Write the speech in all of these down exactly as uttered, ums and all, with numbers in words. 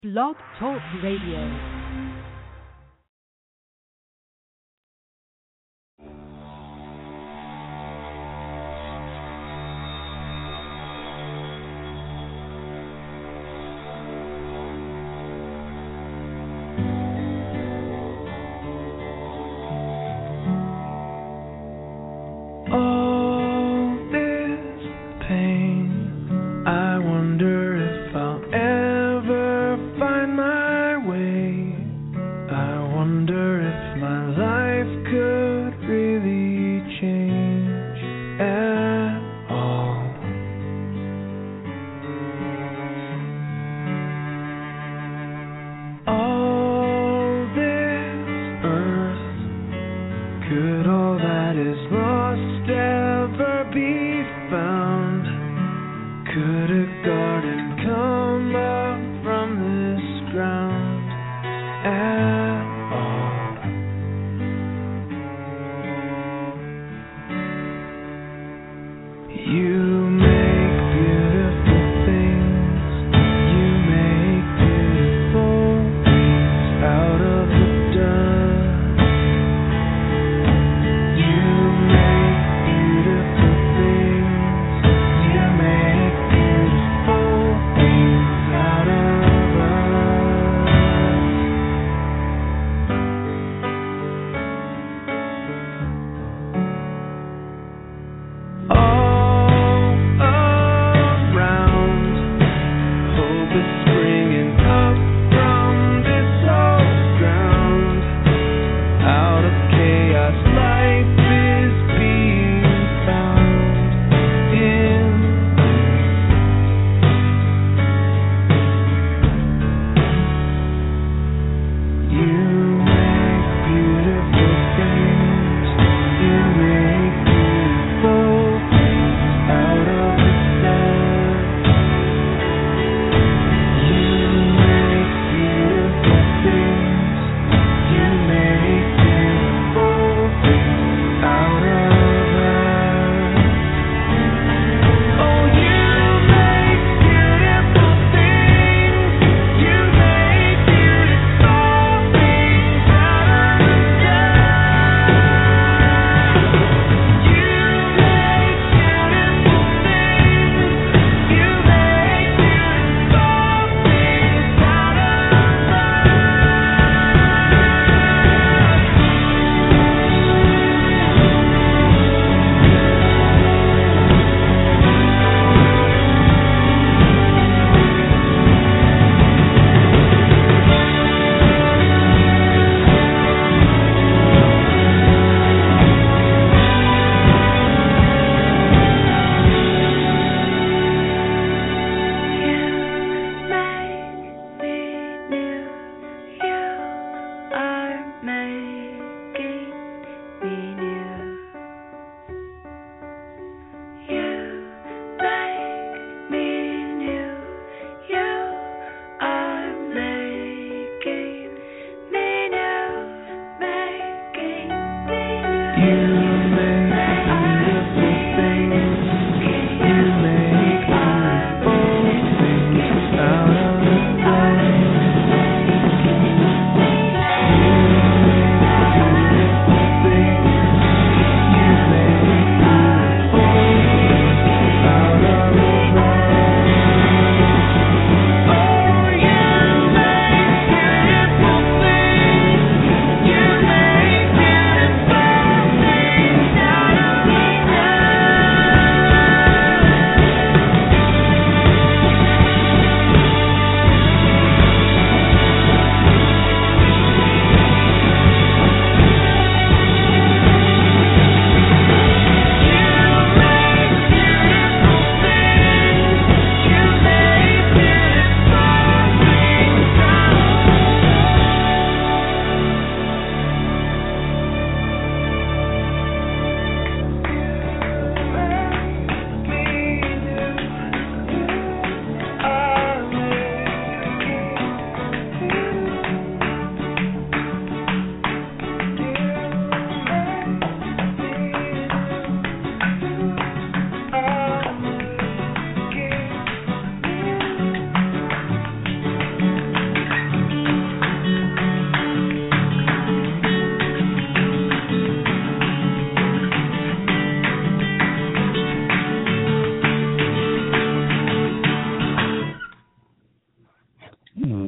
Blog Talk Radio.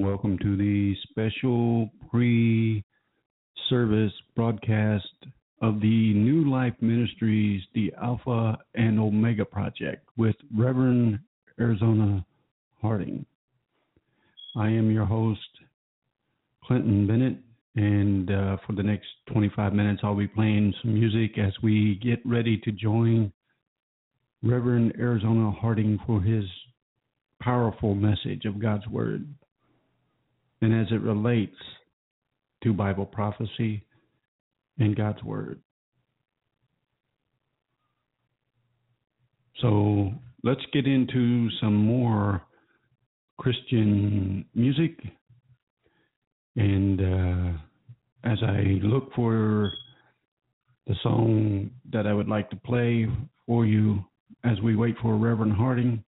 welcome to the special pre-service broadcast of the New Life Ministries, the Alpha and Omega Project with Reverend Arizona Harding. I am your host, Clinton Bennett, and uh, for the next twenty-five minutes, I'll be playing some music as we get ready to join Reverend Arizona Harding for his powerful message of God's Word, and as it relates to Bible prophecy and God's Word. So let's get into some more Christian music. And uh, as I look for the song that I would like to play for you as we wait for Reverend Harding,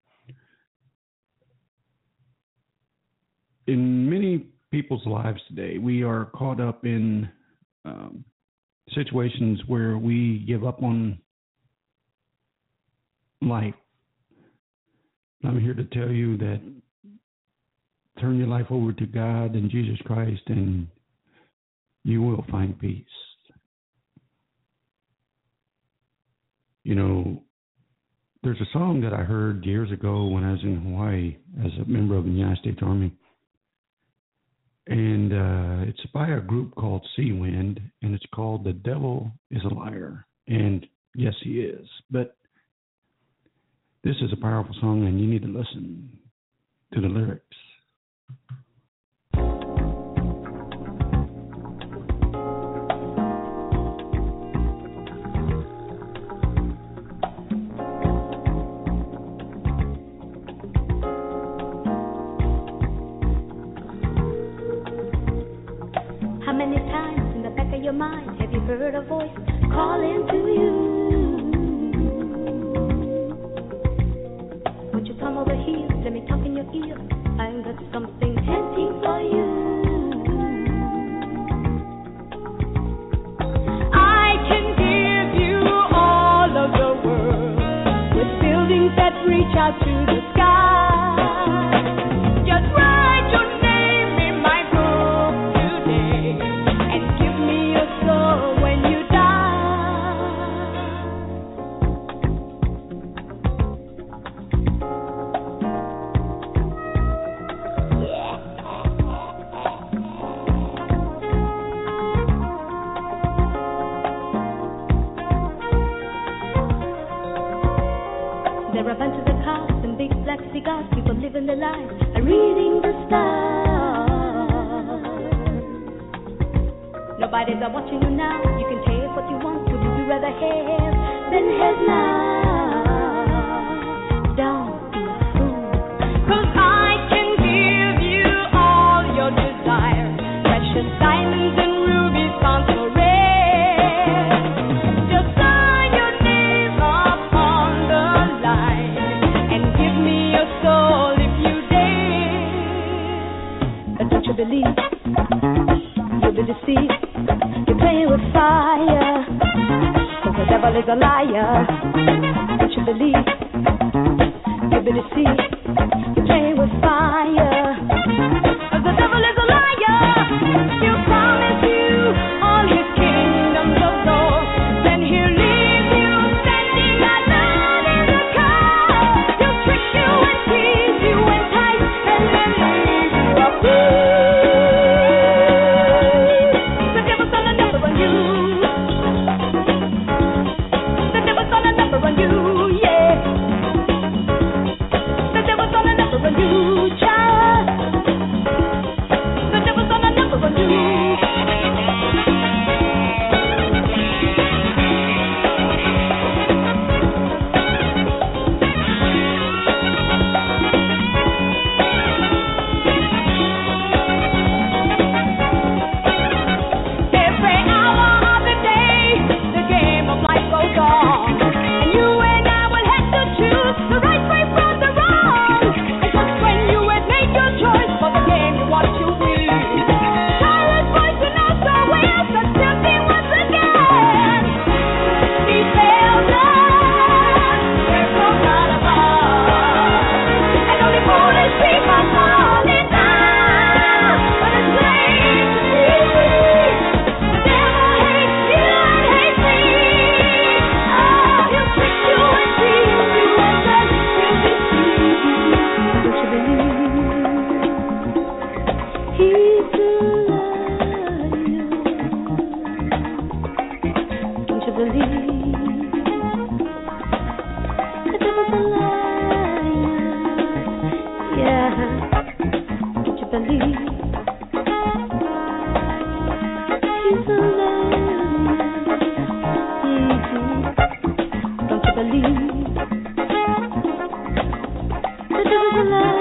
in many people's lives today, we are caught up in um, situations where we give up on life. I'm here to tell you that turn your life over to God and Jesus Christ, and you will find peace. You know, there's a song that I heard years ago when I was in Hawaii as a member of the United States Army. And uh, it's by a group called Seawind, and it's called The Devil is a Liar. And yes, he is. But this is a powerful song, and you need to listen to the lyrics. How many times in the back of your mind have you heard a voice calling to you? Won't you come over here? Let me talk in your ear. I've got something tempting for you. I can give you all of the world with buildings that reach out to the sky. Just write your name in my book today and give me your soul when you There are a bunch of the cars and big black cigars, people living their lives, are reading the stars. Nobody's are watching you now, you can take what you want, would you rather have than have now? Don't be a fool, 'cause I can give you all your desires, precious diamonds and rubies found so rare. Just sign your name upon the line and give me your soul if you dare. But don't you believe you'll be deceived? You're playing with fire, 'cause the devil is a liar. Don't you believe you'll be deceived? You're playing with fire, 'cause the devil is a liar. You promise you all his kingdoms of gold, then he'll leave you standing alone in the cold. He'll trick you and tease you and entice, and then leave you a fool. The devil's got a number on you. The devil's got a number on you, yeah. The devil's got a number on you, child. He's a liar. Don't you believe the devil's a liar? Yeah. Don't you believe he's a liar? Mm-hmm. Don't you believe the devil's a liar?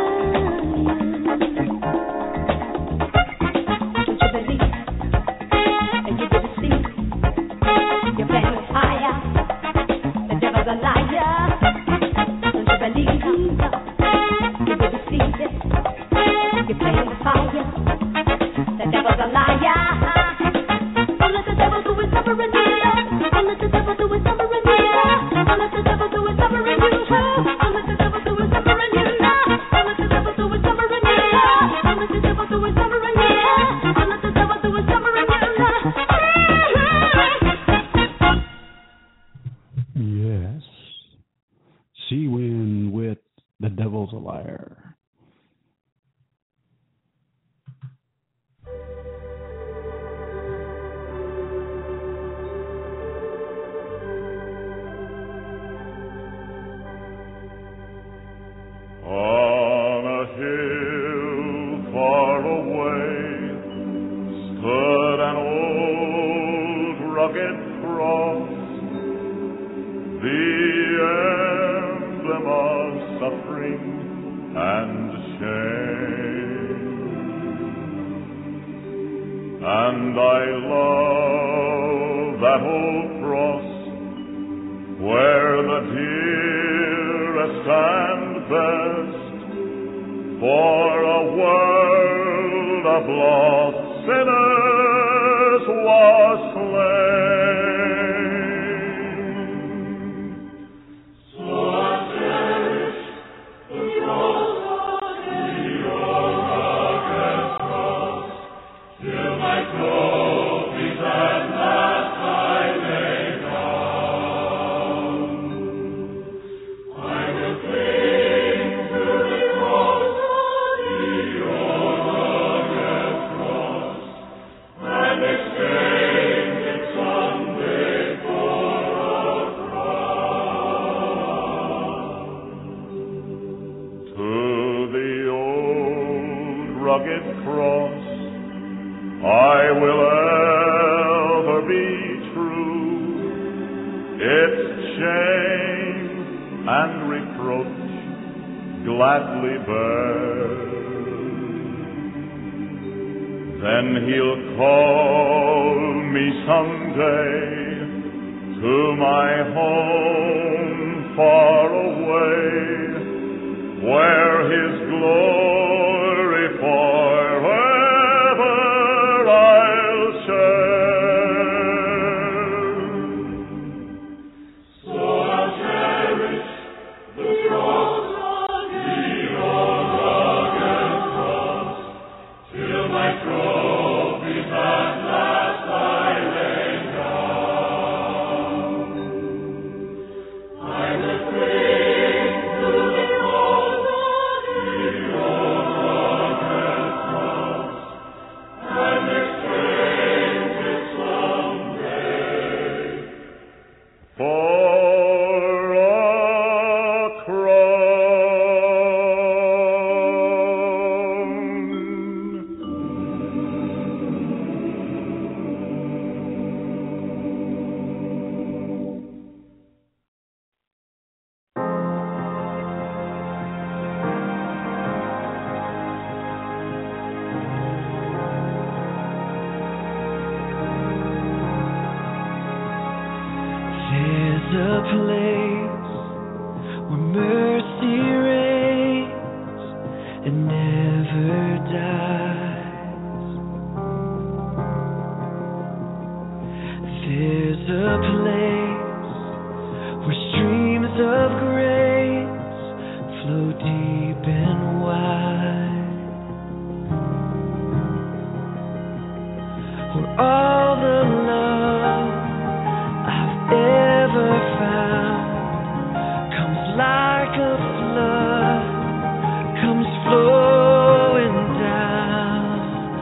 Flowing down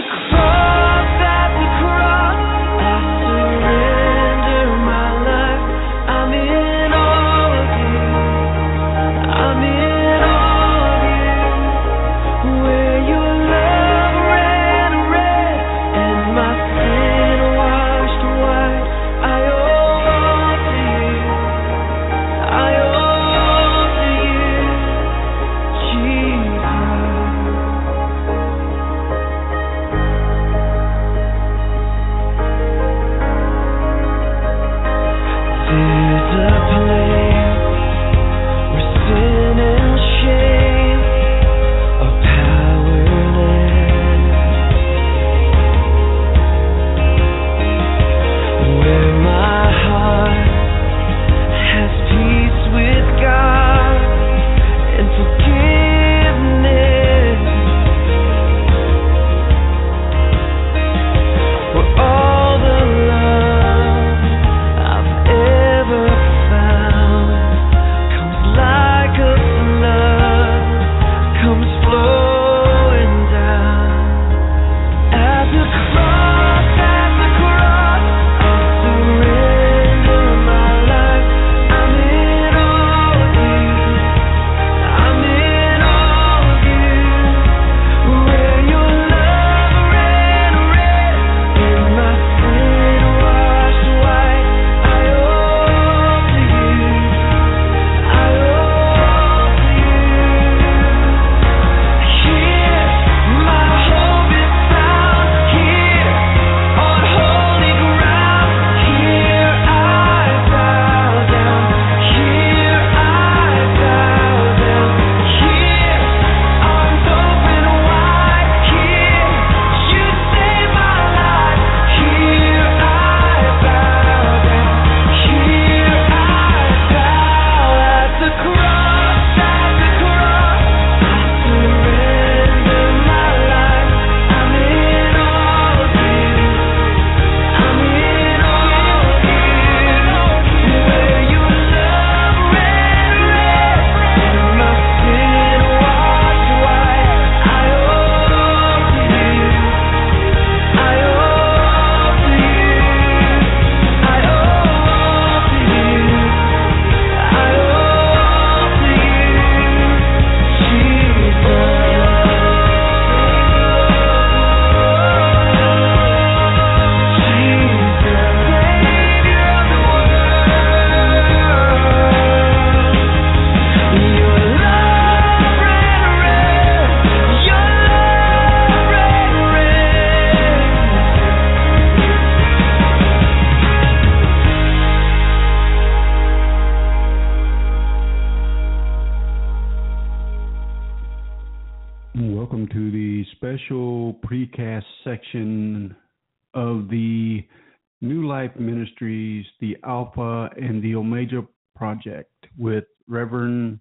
Welcome to the special precast section of the New Life Ministries, the Alpha and the Omega Project with Reverend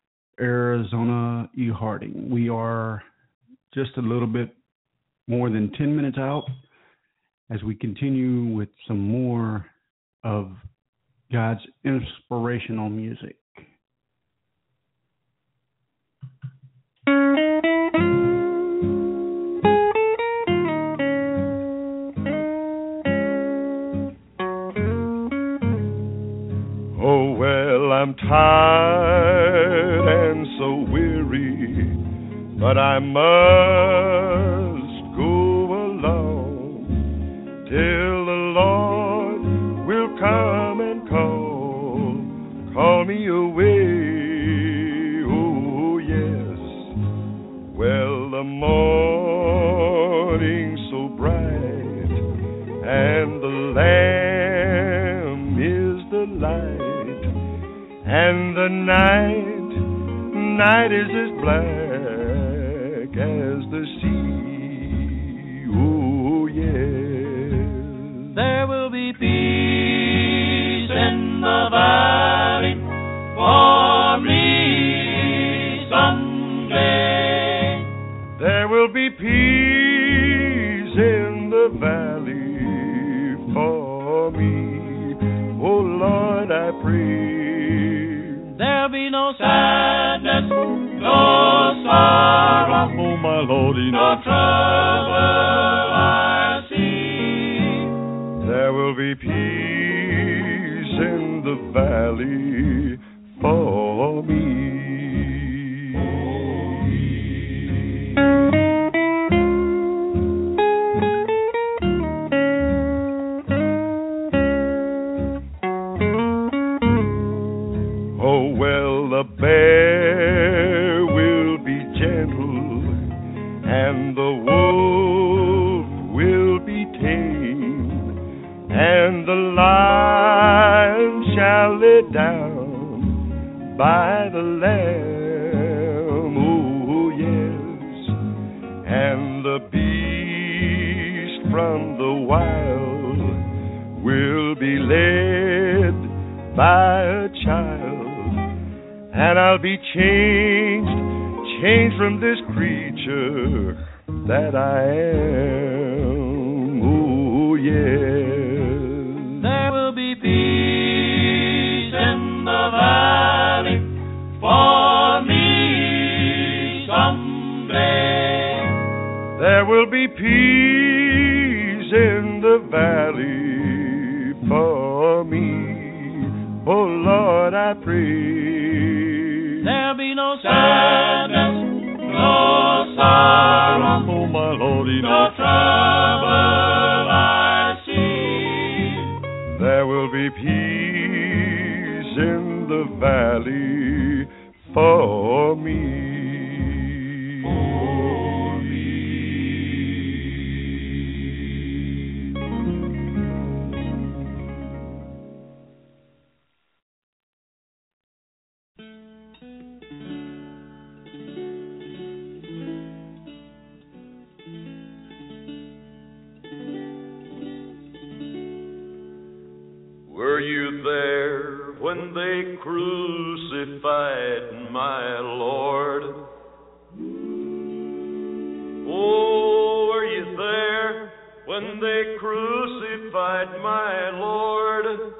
Arizona E. Harding. We are just a little bit more than ten minutes out as we continue with some more of God's inspirational music. Oh, well, I'm tired and so weary, but I must go along till the Lord will come and call, call me away. Oh, yes. Well, the morning's so bright and the Lamb is the light. And the night, night is as black as the sea. Oh, yes. There will be peace in the valley for me someday. There will be peace in the valley for me. Oh, Lord, I pray. There'll be no sadness, no sorrow, oh my Lordy, no trouble. and the wolf will be tamed, and the lion shall lay down by the lamb, oh yes, and the beast from the wild will be led by a child, and I'll be changed, changed from this creature that I am, oh yes. There will be peace in the valley for me someday. There will be peace in the valley for me. Oh Lord, I pray. There'll be no sadness, no sorrow, oh my Lordy, no trouble I see. There will be peace in the valley for me. Were you there when they crucified my Lord? Oh, were you there when they crucified my Lord?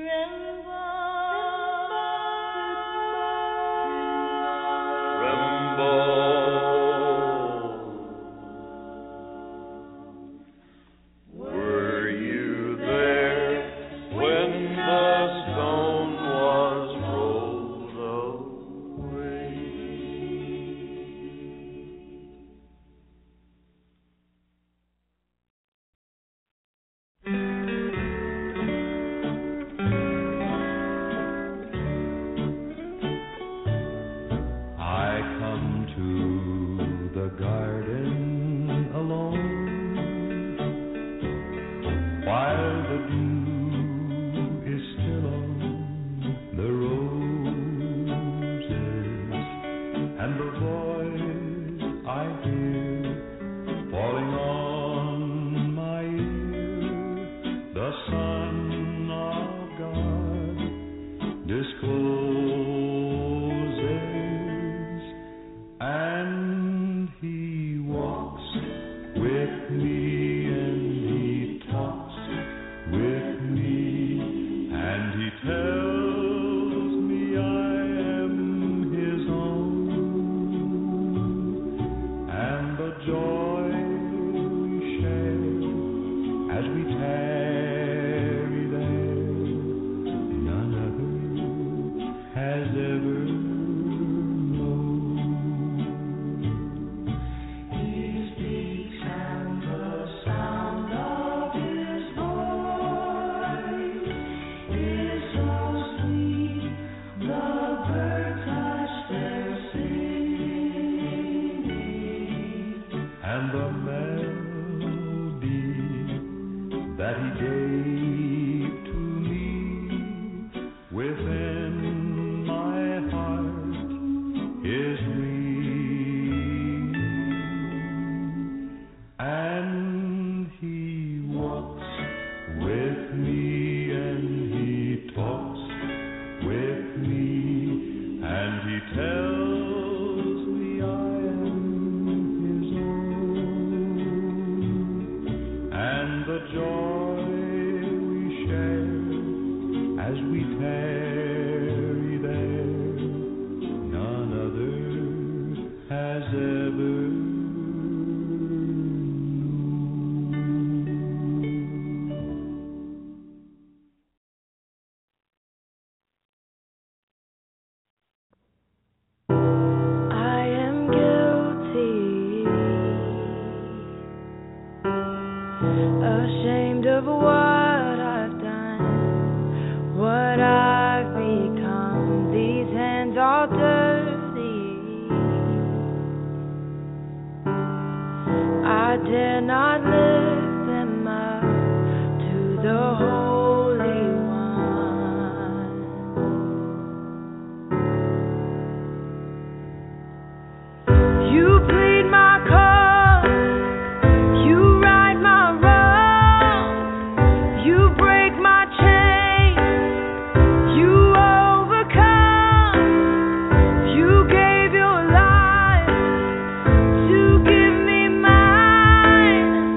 Remember Mine.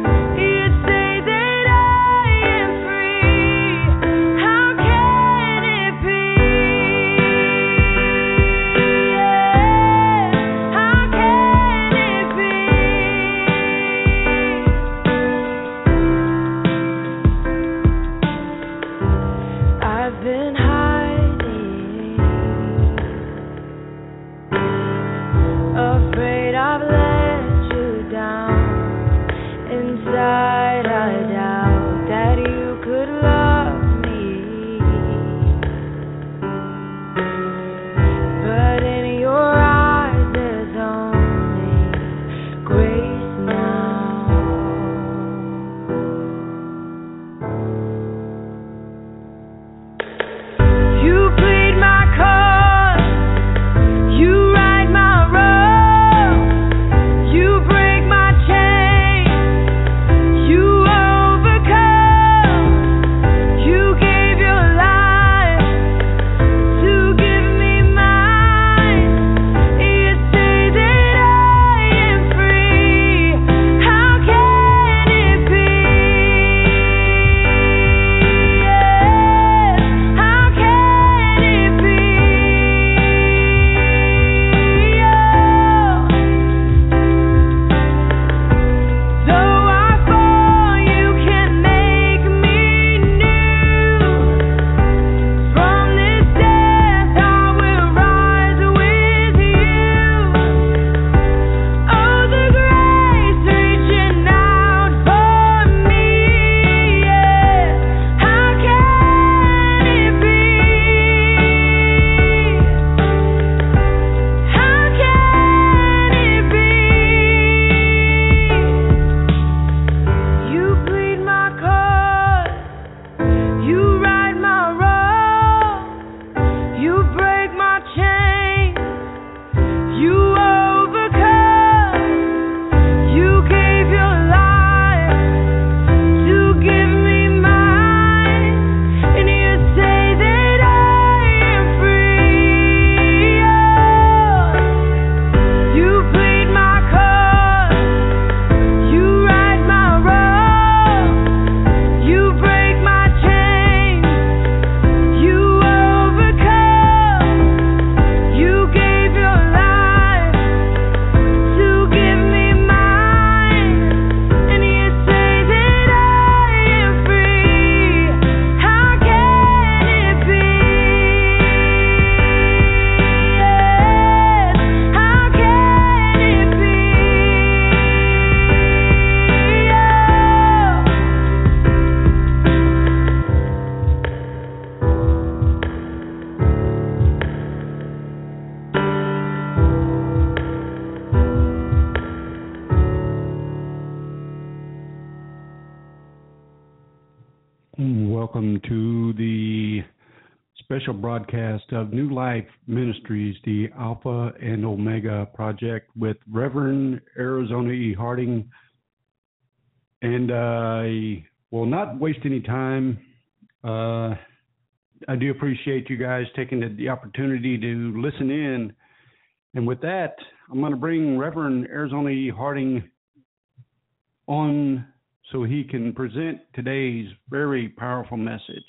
welcome to the special broadcast of New Life Ministries, the Alpha and Omega Project, with Reverend Arizona E. Harding. And I will not waste any time. Uh, I do appreciate you guys taking the, the opportunity to listen in. And with that, I'm going to bring Reverend Arizona E. Harding on so he can present today's very powerful message.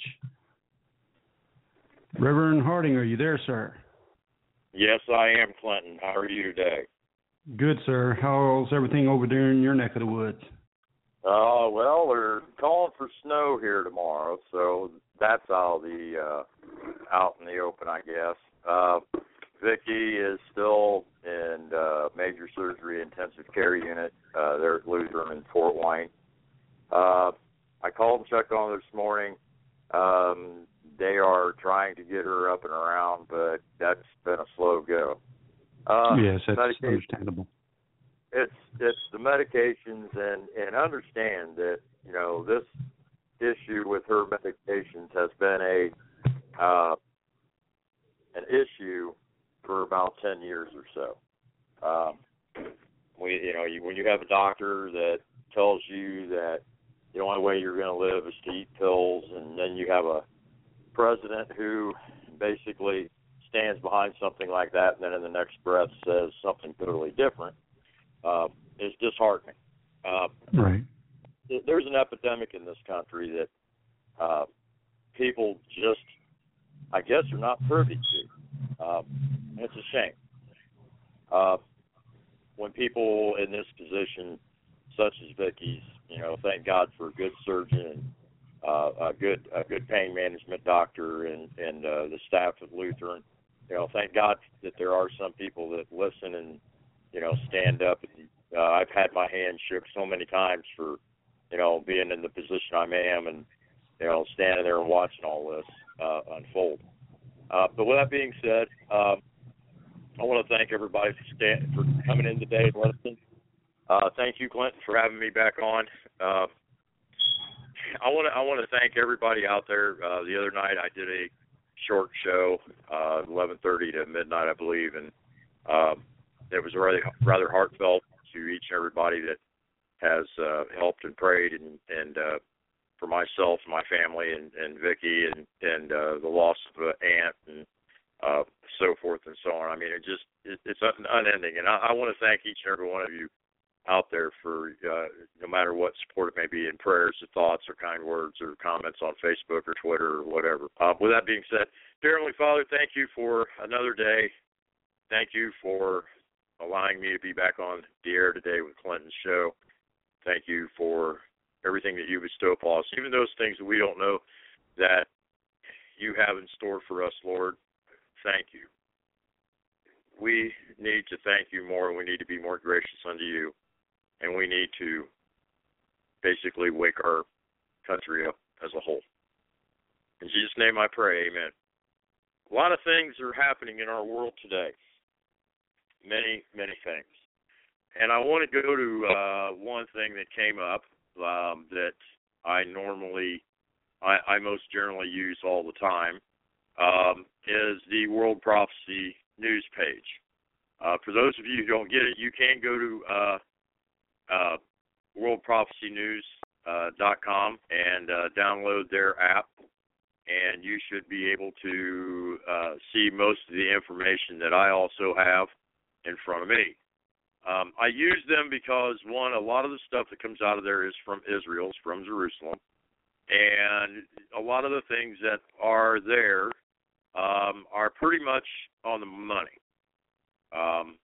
Reverend Harding, are you there, sir? Yes, I am, Clinton. How are you today? Good, sir. How's everything over there in your neck of the woods? Uh, well, they're calling for snow here tomorrow, so that's all the uh, out in the open, I guess. Uh, Vicky is still in uh, major surgery intensive care unit. Uh, there at Lutheran in Fort Wayne. Uh, I called and checked on her this morning. Um, they are trying to get her up and around, but that's been a slow go. Uh, yes, that's understandable. It's it's the medications, and, and understand that, you know, this issue with her medications has been a uh, an issue for about ten years or so. Um, we, you know, you, when you have a doctor that tells you that the only way you're going to live is to eat pills, and then you have a president who basically stands behind something like that, and then in the next breath says something totally different, uh, is disheartening. Uh, right. There's an epidemic in this country that uh, people just, I guess, are not privy to. Uh, and it's a shame. Uh, when people in this position, such as Vicky's, you know, thank God for a good surgeon and uh, a good a good pain management doctor and, and uh, the staff of Lutheran. You know, thank God that there are some people that listen and, you know, stand up. Uh, I've had my hand shook so many times for, you know, being in the position I am and, you know, standing there and watching all this uh, unfold. Uh, but with that being said, uh, I want to thank everybody for, stand, for coming in today and listening. Uh, thank you, Clinton, for having me back on. Uh, I want to I want to thank everybody out there. Uh, the other night I did a short show, uh, eleven thirty to midnight, I believe, and uh, it was rather rather heartfelt to each and everybody that has uh, helped and prayed, and and uh, for myself and my family and, and Vicky and and uh, the loss of an aunt and uh, so forth and so on. I mean, it just it, it's unending, and I, I want to thank each and every one of you out there for uh, no matter what support it may be in prayers or thoughts or kind words or comments on Facebook or Twitter or whatever. Uh, with that being said, dear Heavenly Father, thank you for another day. Thank you for allowing me to be back on the air today with Clinton's show. Thank you for everything that you bestow upon us, even those things that we don't know that you have in store for us, Lord. Thank you. We need to thank you more, and we need to be more gracious unto you. And we need to basically wake our country up as a whole. In Jesus' name I pray, amen. A lot of things are happening in our world today. Many, many things. And I want to go to uh, one thing that came up um, that I normally, I, I most generally use all the time, um, is the World Prophecy news page. Uh, for those of you who don't get it, you can go to uh, Uh, world prophecy news dot com and uh, download their app, and you should be able to uh, see most of the information that I also have in front of me. Um, I use them because, one, a lot of the stuff that comes out of there is from Israel, it's from Jerusalem, and a lot of the things that are there um, are pretty much on the money. Um,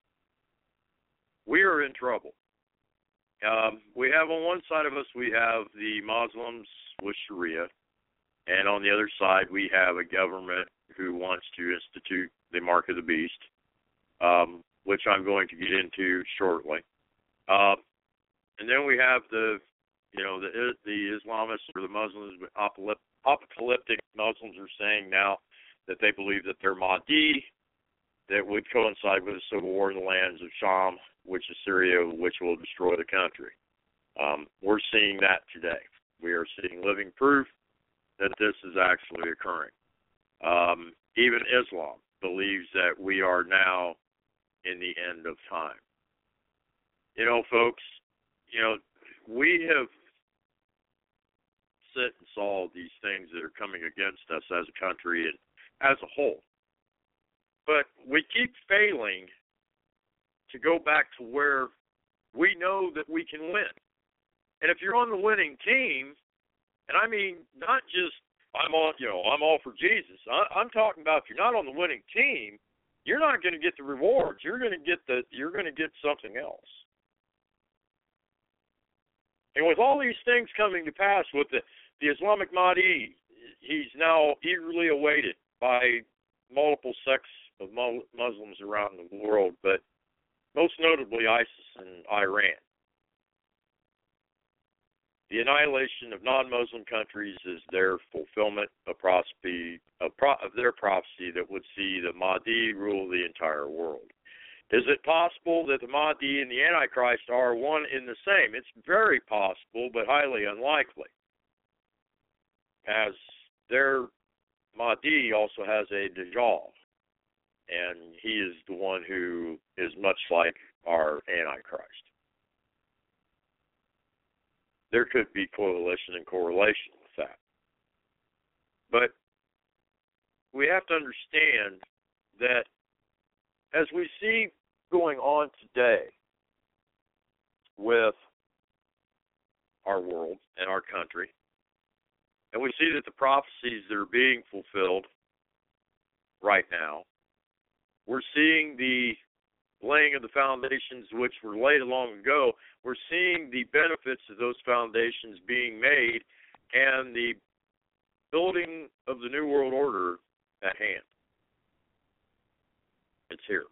we are in trouble. Um, we have on one side of us, we have the Muslims with Sharia, and on the other side, we have a government who wants to institute the mark of the beast, um, which I'm going to get into shortly. Uh, and then we have the, you know, the the Islamists or the Muslims, apocalyptic Muslims are saying now that they believe that they're Mahdi, that would coincide with a civil war in the lands of Sham, which is Syria, which will destroy the country. Um, we're seeing that today. We are seeing living proof that this is actually occurring. Um, even Islam believes that we are now in the end of time. You know, folks, you know, we have sit and saw these things that are coming against us as a country and as a whole. But we keep failing to go back to where we know that we can win. And if you're on the winning team, and I mean not just I'm all, you know, I'm all for Jesus. I, I'm talking about if you're not on the winning team, you're not going to get the rewards. You're going to get the you're going to get something else. And with all these things coming to pass, with the, the Islamic Mahdi, he's now eagerly awaited by multiple sects of Muslims around the world, but most notably ISIS and Iran. The annihilation of non-Muslim countries is their fulfillment of, prophecy, of, pro- of their prophecy that would see the Mahdi rule the entire world. Is it possible that the Mahdi and the Antichrist are one in the same? It's very possible, but highly unlikely, as their Mahdi also has a Dajjal, and he is the one who is much like our Antichrist. There could be coalition and correlation with that. But we have to understand that as we see going on today with our world and our country, and we see that the prophecies that are being fulfilled right now, we're seeing the laying of the foundations which were laid long ago. We're seeing the benefits of those foundations being made and the building of the New World Order at hand. It's here.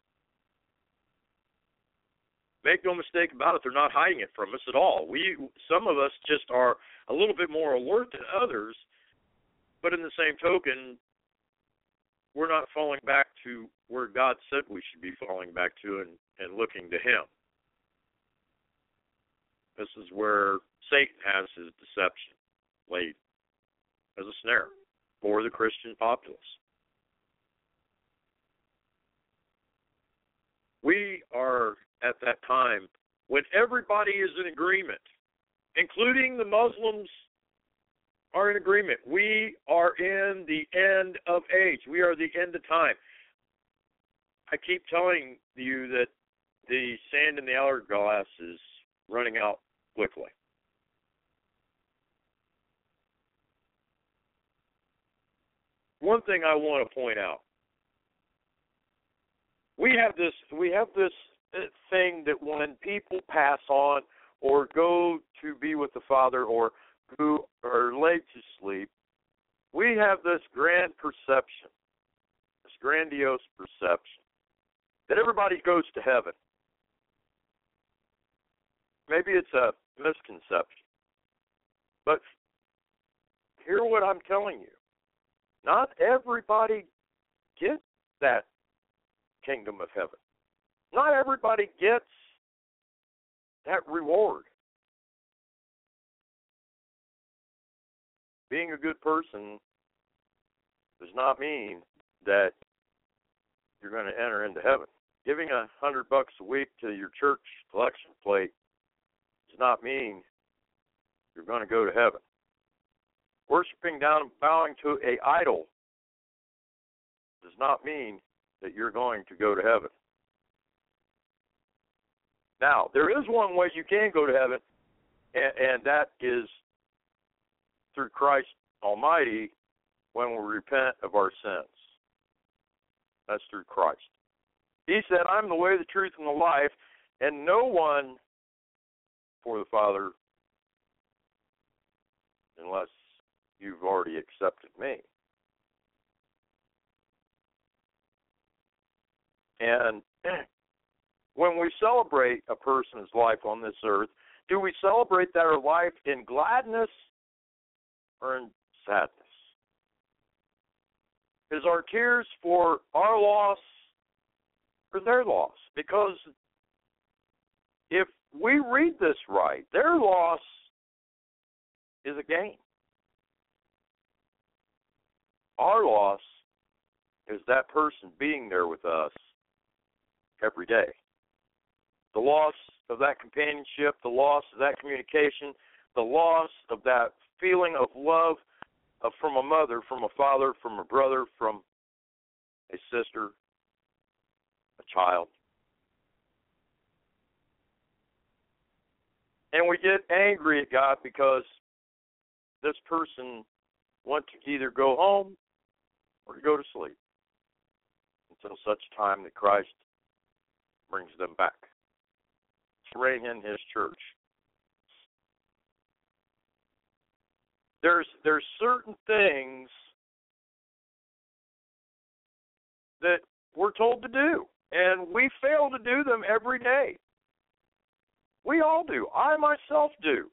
Make no mistake about it, they're not hiding it from us at all. We, some of us just are a little bit more alert than others, but in the same token, we're not falling back to where God said we should be falling back to and, and looking to Him. This is where Satan has his deception laid as a snare for the Christian populace. We are at that time when everybody is in agreement, including the Muslims are in agreement. We are in the end of age. We are the end of time. I keep telling you that the sand in the hourglass is running out quickly. One thing I want to point out. We have this we have this thing that when people pass on or go to be with the Father or who are laid to sleep, we have this grand perception, this grandiose perception, that everybody goes to heaven. Maybe it's a misconception, but hear what I'm telling you. Not everybody gets that kingdom of heaven. Not everybody gets that reward. Being a good person does not mean that you're going to enter into heaven. Giving a hundred bucks a week to your church collection plate does not mean you're going to go to heaven. Worshiping down and bowing to an idol does not mean that you're going to go to heaven. Now, there is one way you can go to heaven, and, and that is through Christ Almighty when we repent of our sins. That's through Christ. He said, I'm the way, the truth, and the life, and no one for the Father unless you've already accepted me. And when we celebrate a person's life on this earth, do we celebrate their life in gladness or in sadness? Is our tears for our loss or their loss? Because if we read this right, their loss is a gain. Our loss is that person being there with us every day. The loss of that companionship, the loss of that communication, the loss of that feeling of love of, from a mother, from a father, from a brother, from a sister, a child. And we get angry at God because this person wants to either go home or to go to sleep until such time that Christ brings them back to reign in his church. There's there's certain things that we're told to do, and we fail to do them every day. We all do. I myself do.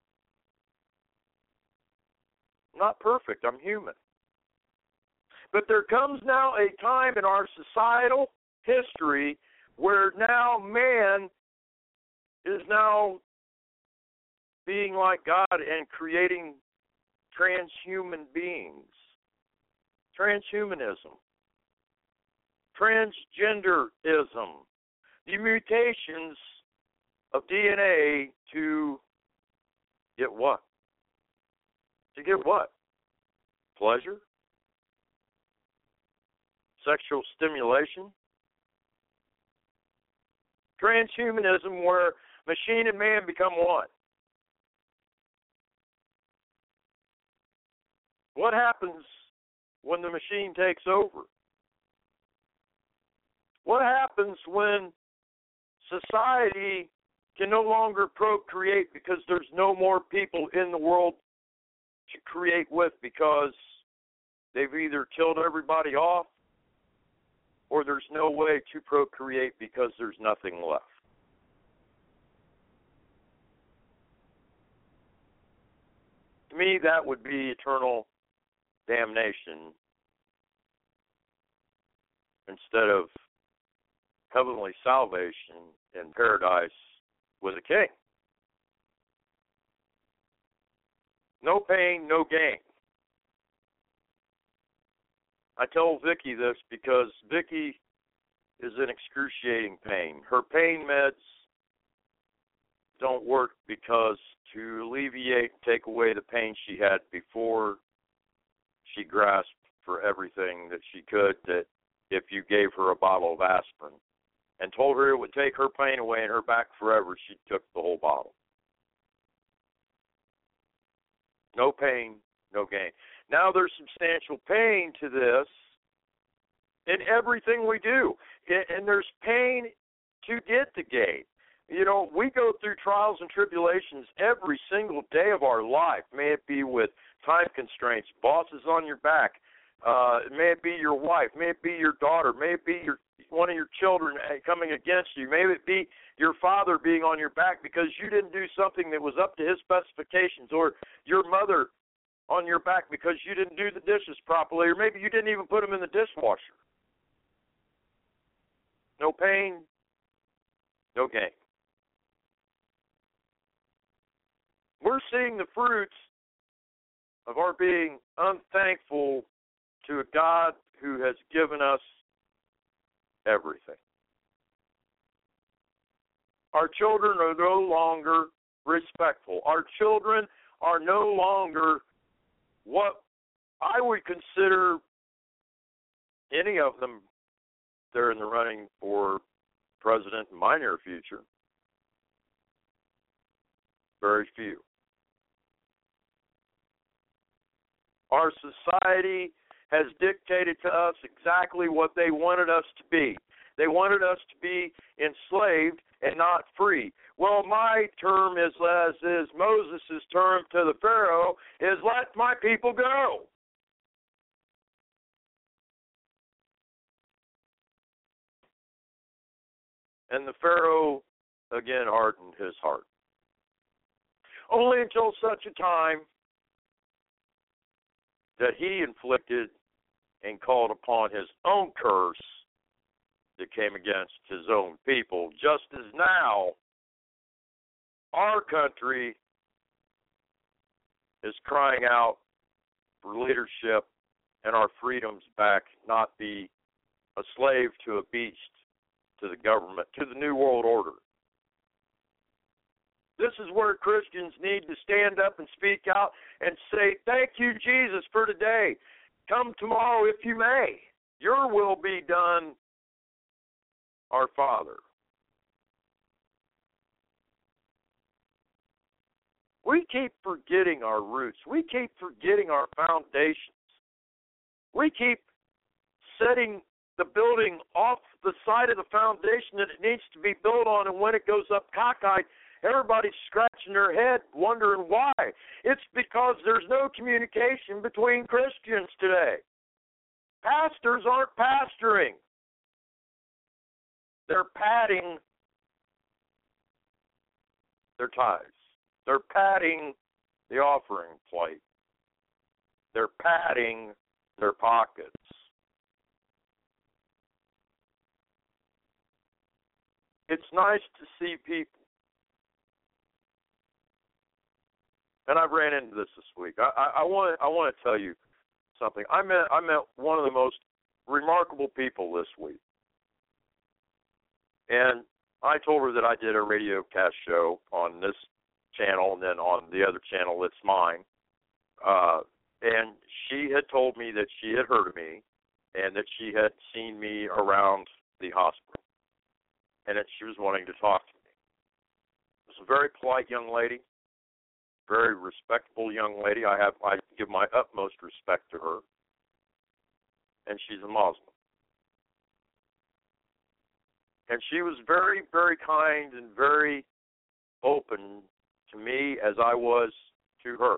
I'm not perfect. I'm human. But there comes now a time in our societal history where now man is now being like God and creating transhuman beings. Transhumanism. Transgenderism. The mutations of D N A to get what? To get what? Pleasure? Sexual stimulation? Transhumanism, where machine and man become one. What happens when the machine takes over? What happens when society can no longer procreate because there's no more people in the world to create with because they've either killed everybody off or there's no way to procreate because there's nothing left? To me, that would be eternal damnation instead of heavenly salvation in paradise with a king. No pain, no gain. I tell Vicky this because Vicky is in excruciating pain. Her pain meds don't work because to alleviate, take away the pain she had before, she grasped for everything that she could, that if you gave her a bottle of aspirin and told her it would take her pain away and her back forever, she took the whole bottle. No pain, no gain. Now there's substantial pain to this in everything we do. And there's pain to get the gain. You know, we go through trials and tribulations every single day of our life. May it be with time constraints, bosses on your back. Uh, may it be your wife. May it be your daughter. May it be your one of your children coming against you. May it be your father being on your back because you didn't do something that was up to his specifications, or your mother on your back because you didn't do the dishes properly, or maybe you didn't even put them in the dishwasher. No pain, no gain. We're seeing the fruits of our being unthankful to a God who has given us everything. Our children are no longer respectful. Our children are no longer what I would consider, any of them, they're in the running for president in my near future. Very few. Our society has dictated to us exactly what they wanted us to be. They wanted us to be enslaved and not free. Well, my term is, as is Moses' term to the Pharaoh, is let my people go. And the Pharaoh, again, hardened his heart. Only until such a time that he inflicted and called upon his own curse that came against his own people, just as now our country is crying out for leadership and our freedoms back, not be a slave to a beast, to the government, to the New World Order. This is where Christians need to stand up and speak out and say, thank you, Jesus, for today. Come tomorrow if you may. Your will be done, our Father. We keep forgetting our roots. We keep forgetting our foundations. We keep setting the building off the side of the foundation that it needs to be built on, and when it goes up cockeyed, everybody's scratching their head wondering why. It's because there's no communication between Christians today. Pastors aren't pastoring. They're padding their tithes. They're padding the offering plate. They're padding their pockets. It's nice to see people. And I ran into this this week. I, I, I want I want to tell you something. I met I met one of the most remarkable people this week, and I told her that I did a radio cast show on this channel and then on the other channel that's mine. Uh, and she had told me that she had heard of me and that she had seen me around the hospital and that she was wanting to talk to me. It was a very polite young lady, very respectable young lady. I have I give my utmost respect to her. And she's a Muslim. And she was very, very kind and very open to me as I was to her.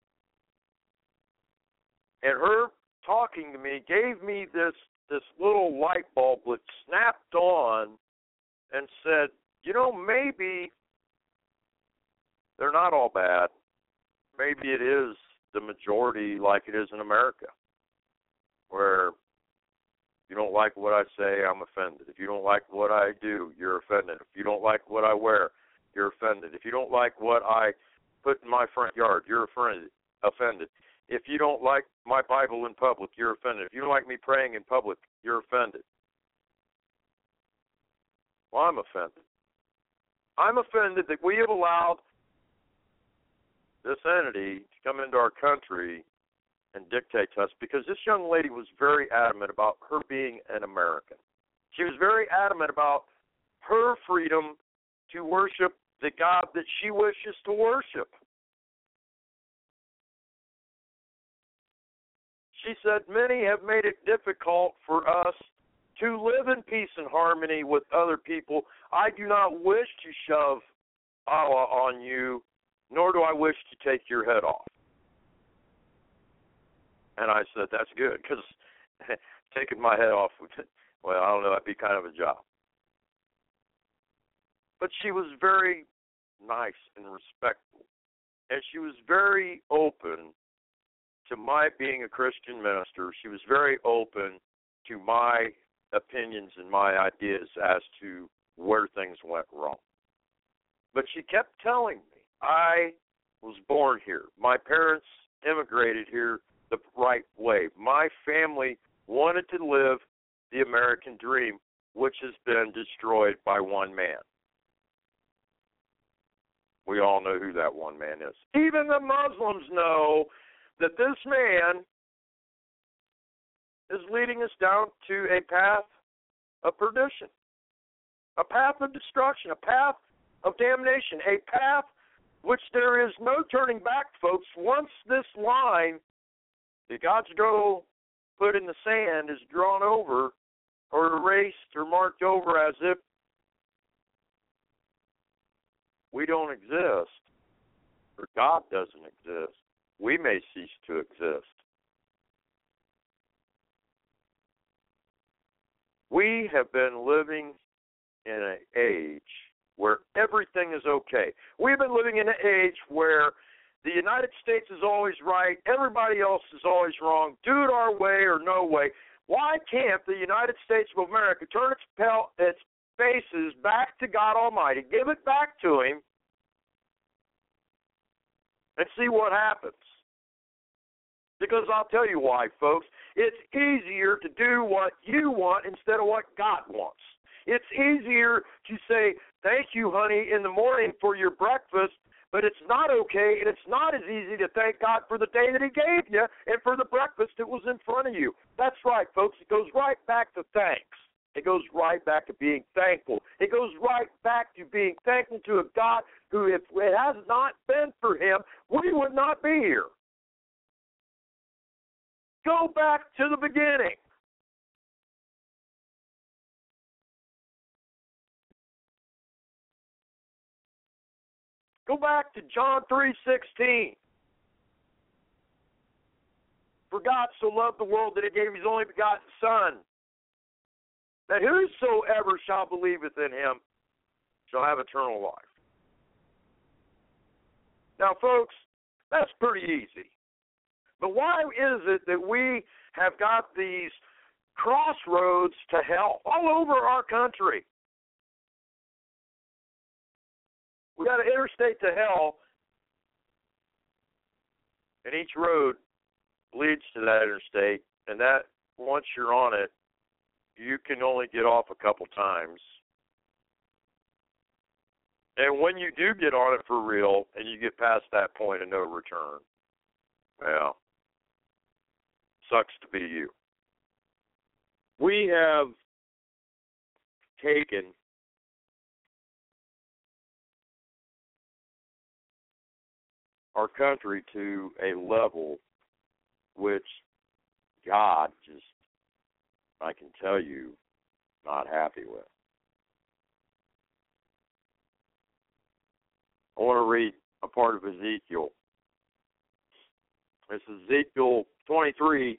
And her talking to me gave me this, this little light bulb that snapped on and said, you know, maybe they're not all bad. Maybe it is the majority like it is in America, where if you don't like what I say, I'm offended. If you don't like what I do, you're offended. If you don't like what I wear, you're offended. If you don't like what I put in my front yard, you're offended. Offended. If you don't like my Bible in public, you're offended. If you don't like me praying in public, you're offended. Well, I'm offended. I'm offended that we have allowed this entity to come into our country and dictate to us, because this young lady was very adamant about her being an American. She was very adamant about her freedom to worship the God that she wishes to worship. She said, many have made it difficult for us to live in peace and harmony with other people. I do not wish to shove Allah on you, nor do I wish to take your head off. And I said, that's good, because taking my head off, would, well, I don't know, that'd be kind of a job. But she was very nice and respectful, and she was very open to my being a Christian minister. She was very open to my opinions and my ideas as to where things went wrong. But she kept telling me, I was born here. My parents immigrated here the right way. My family wanted to live the American dream, which has been destroyed by one man. We all know who that one man is. Even the Muslims know that this man is leading us down to a path of perdition, a path of destruction, a path of damnation, a path which there is no turning back, folks. Once this line that God's go put in the sand is drawn over or erased or marked over as if we don't exist or God doesn't exist, we may cease to exist. We have been living in an age where everything is okay. We've been living in an age where the United States is always right, everybody else is always wrong, do it our way or no way. Why can't the United States of America turn its, pel- its faces back to God Almighty, give it back to Him, and see what happens? Because I'll tell you why, folks. It's easier to do what you want instead of what God wants. It's easier to say, thank you, honey, in the morning for your breakfast, but it's not okay, and it's not as easy to thank God for the day that he gave you and for the breakfast that was in front of you. That's right, folks. It goes right back to thanks. It goes right back to being thankful. It goes right back to being thankful to a God who, if it has not been for him, we would not be here. Go back to the beginning. Go back to John three sixteen. For God so loved the world that he gave his only begotten Son, that whosoever shall believeth in him shall have eternal life. Now, folks, that's pretty easy. But why is it that we have got these crossroads to hell all over our country? We got an interstate to hell, and each road leads to that interstate, and that, once you're on it, you can only get off a couple times. And when you do get on it for real, and you get past that point of no return, well, sucks to be you. We have taken our country to a level which God just, I can tell you, not happy with. I want to read a part of Ezekiel. This is Ezekiel twenty-three,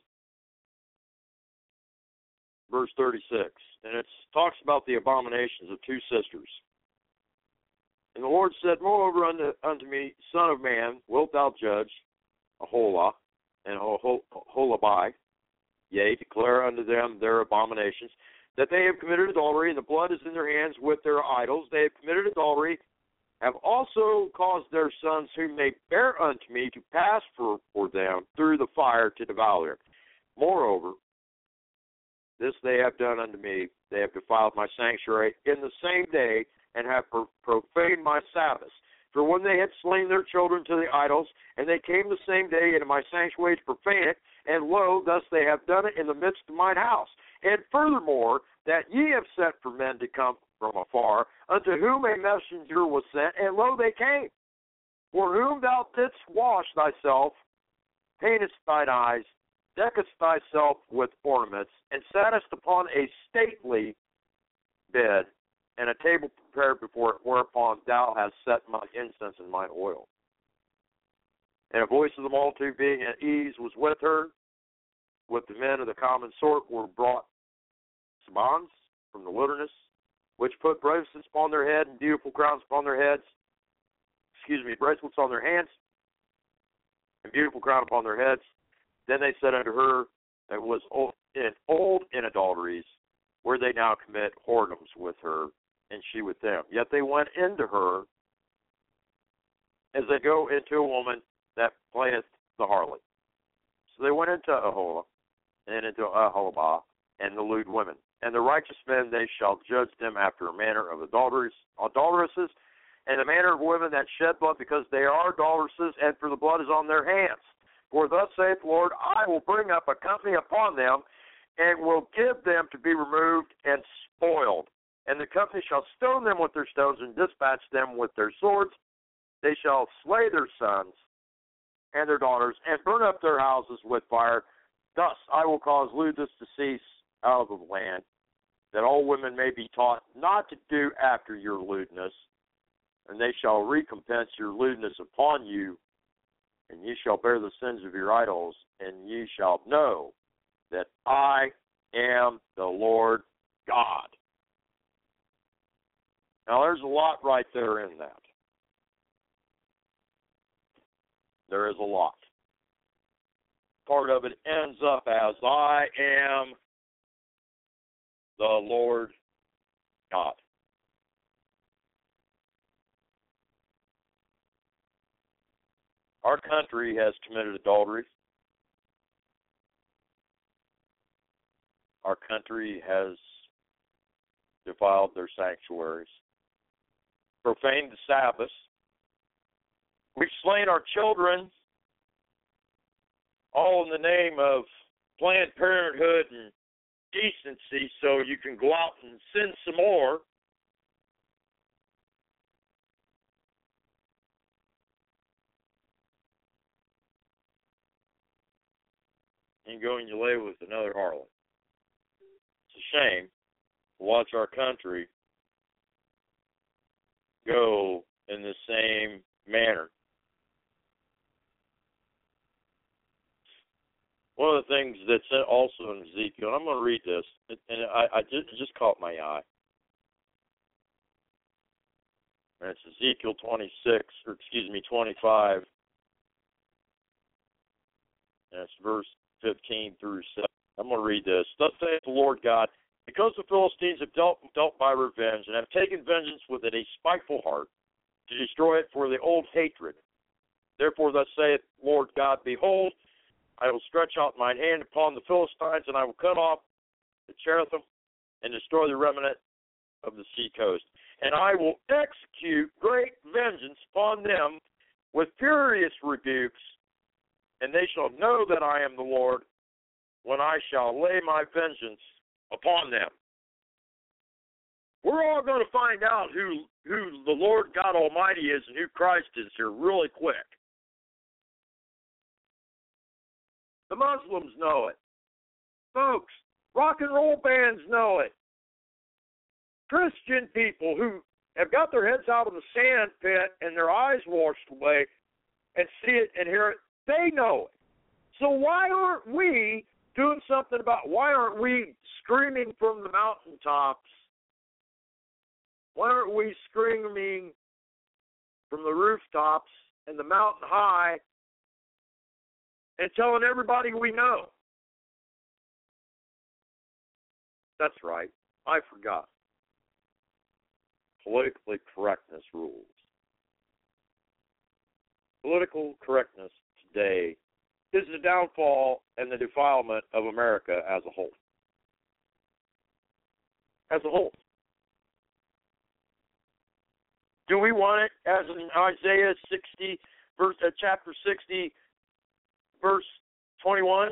verse thirty-six. And it talks about the abominations of two sisters. And the Lord said, moreover unto, unto me, Son of man, wilt thou judge Aholah and Aholibah, yea, declare unto them their abominations, that they have committed adultery, and the blood is in their hands with their idols. They have committed adultery, have also caused their sons whom they bear unto me to pass for, for them through the fire to devour them. Moreover, this they have done unto me, they have defiled my sanctuary in the same day, and have pro- profaned my Sabbaths. For when they had slain their children to the idols, and they came the same day into my sanctuary to profane it, and lo, thus they have done it in the midst of mine house. And furthermore, that ye have sent for men to come from afar, unto whom a messenger was sent, and lo, they came. For whom thou didst wash thyself, paintest thine eyes, deckest thyself with ornaments, and sattest upon a stately bed, and a table prepared before it, whereupon thou hast set my incense and mine oil. And a voice of the multitude being at ease was with her. With the men of the common sort were brought Sabans from the wilderness, which put bracelets upon their head and beautiful crowns upon their heads. Excuse me, bracelets on their hands and beautiful crown upon their heads. Then they said unto her that was old in, old in adulteries, where they now commit whoredoms with her, and she with them. Yet they went into her as they go into a woman that playeth the harlot. So they went into Aholah and into Aholibah and the lewd women. And the righteous men, they shall judge them after a manner of adulterers, adulteresses, and the manner of women that shed blood, because they are adulteresses, and for the blood is on their hands. For thus saith the Lord, I will bring up a company upon them, and will give them to be removed and spoiled. And the company shall stone them with their stones, and dispatch them with their swords. They shall slay their sons and their daughters, and burn up their houses with fire. Thus I will cause lewdness to cease out of the land, that all women may be taught not to do after your lewdness, and they shall recompense your lewdness upon you, and ye shall bear the sins of your idols, and ye shall know that I am the Lord God. Now, there's a lot right there in that. There is a lot. Part of it ends up as, I am the Lord God. Our country has committed adultery. our country has defiled their sanctuaries, profaned the Sabbath. We've slain our children, all in the name of Planned Parenthood and decency, so you can go out and sin some more. And go and you lay with another harlot. It's a shame to watch our country go in the same manner. One of the things that's also in Ezekiel, and I'm going to read this, and I, I just, it just caught my eye. And it's Ezekiel twenty-six, or excuse me, twenty-five. And it's verse fifteen through seven. I'm going to read this. Thus saith the Lord God, because the Philistines have dealt, dealt by revenge, and have taken vengeance with it a spiteful heart, to destroy it for the old hatred. Therefore thus saith Lord God, behold, I will stretch out mine hand upon the Philistines, and I will cut off the cherubim and destroy the remnant of the sea coast. And I will execute great vengeance upon them with furious rebukes, and they shall know that I am the Lord when I shall lay my vengeance upon them. We're all going to find out who, who the Lord God Almighty is and who Christ is here really quick. The Muslims know it. Folks, rock and roll bands know it. Christian people who have got their heads out of the sand pit and their eyes washed away and see it and hear it, they know it. So why aren't we doing something about it? Why aren't we screaming from the mountaintops? Why aren't we screaming from the rooftops and the mountain high and telling everybody we know? That's right. I forgot. Politically correctness rules. Political correctness today is the downfall and the defilement of America as a whole. As a whole. Do we want it as in Isaiah sixty, verse, uh, chapter sixty, verse twenty-one?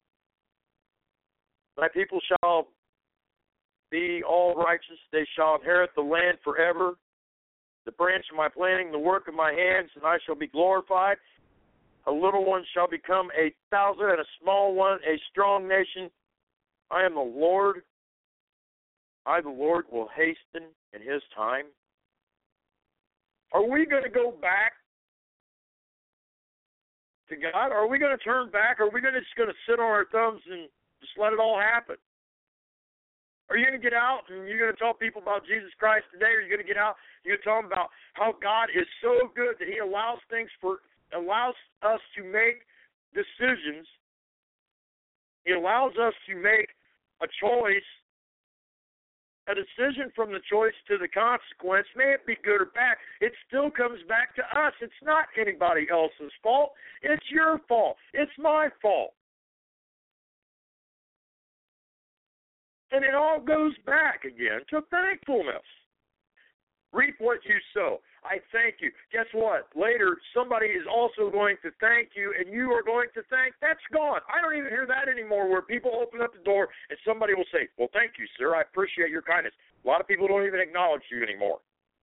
My people shall be all righteous, they shall inherit the land forever. The branch of my planting, the work of my hands, and I shall be glorified. A little one shall become a thousand, and a small one a strong nation. I am the Lord. I, the Lord, will hasten in his time. Are we going to go back to God? Are we going to turn back? Are we gonna, just going to sit on our thumbs and just let it all happen? Are you going to get out and you're going to tell people about Jesus Christ today? Or are you going to get out and you're going to tell them about how God is so good that he allows things for, allows us to make decisions. He allows us to make a choice, a decision from the choice to the consequence. May it be good or bad, it still comes back to us. It's not anybody else's fault. It's your fault. It's my fault. And it all goes back again to thankfulness. Reap what you sow. I thank you. Guess what? Later, somebody is also going to thank you, and you are going to thank. That's gone. I don't even hear that anymore, where people open up the door and somebody will say, well, thank you, sir. I appreciate your kindness. A lot of people don't even acknowledge you anymore.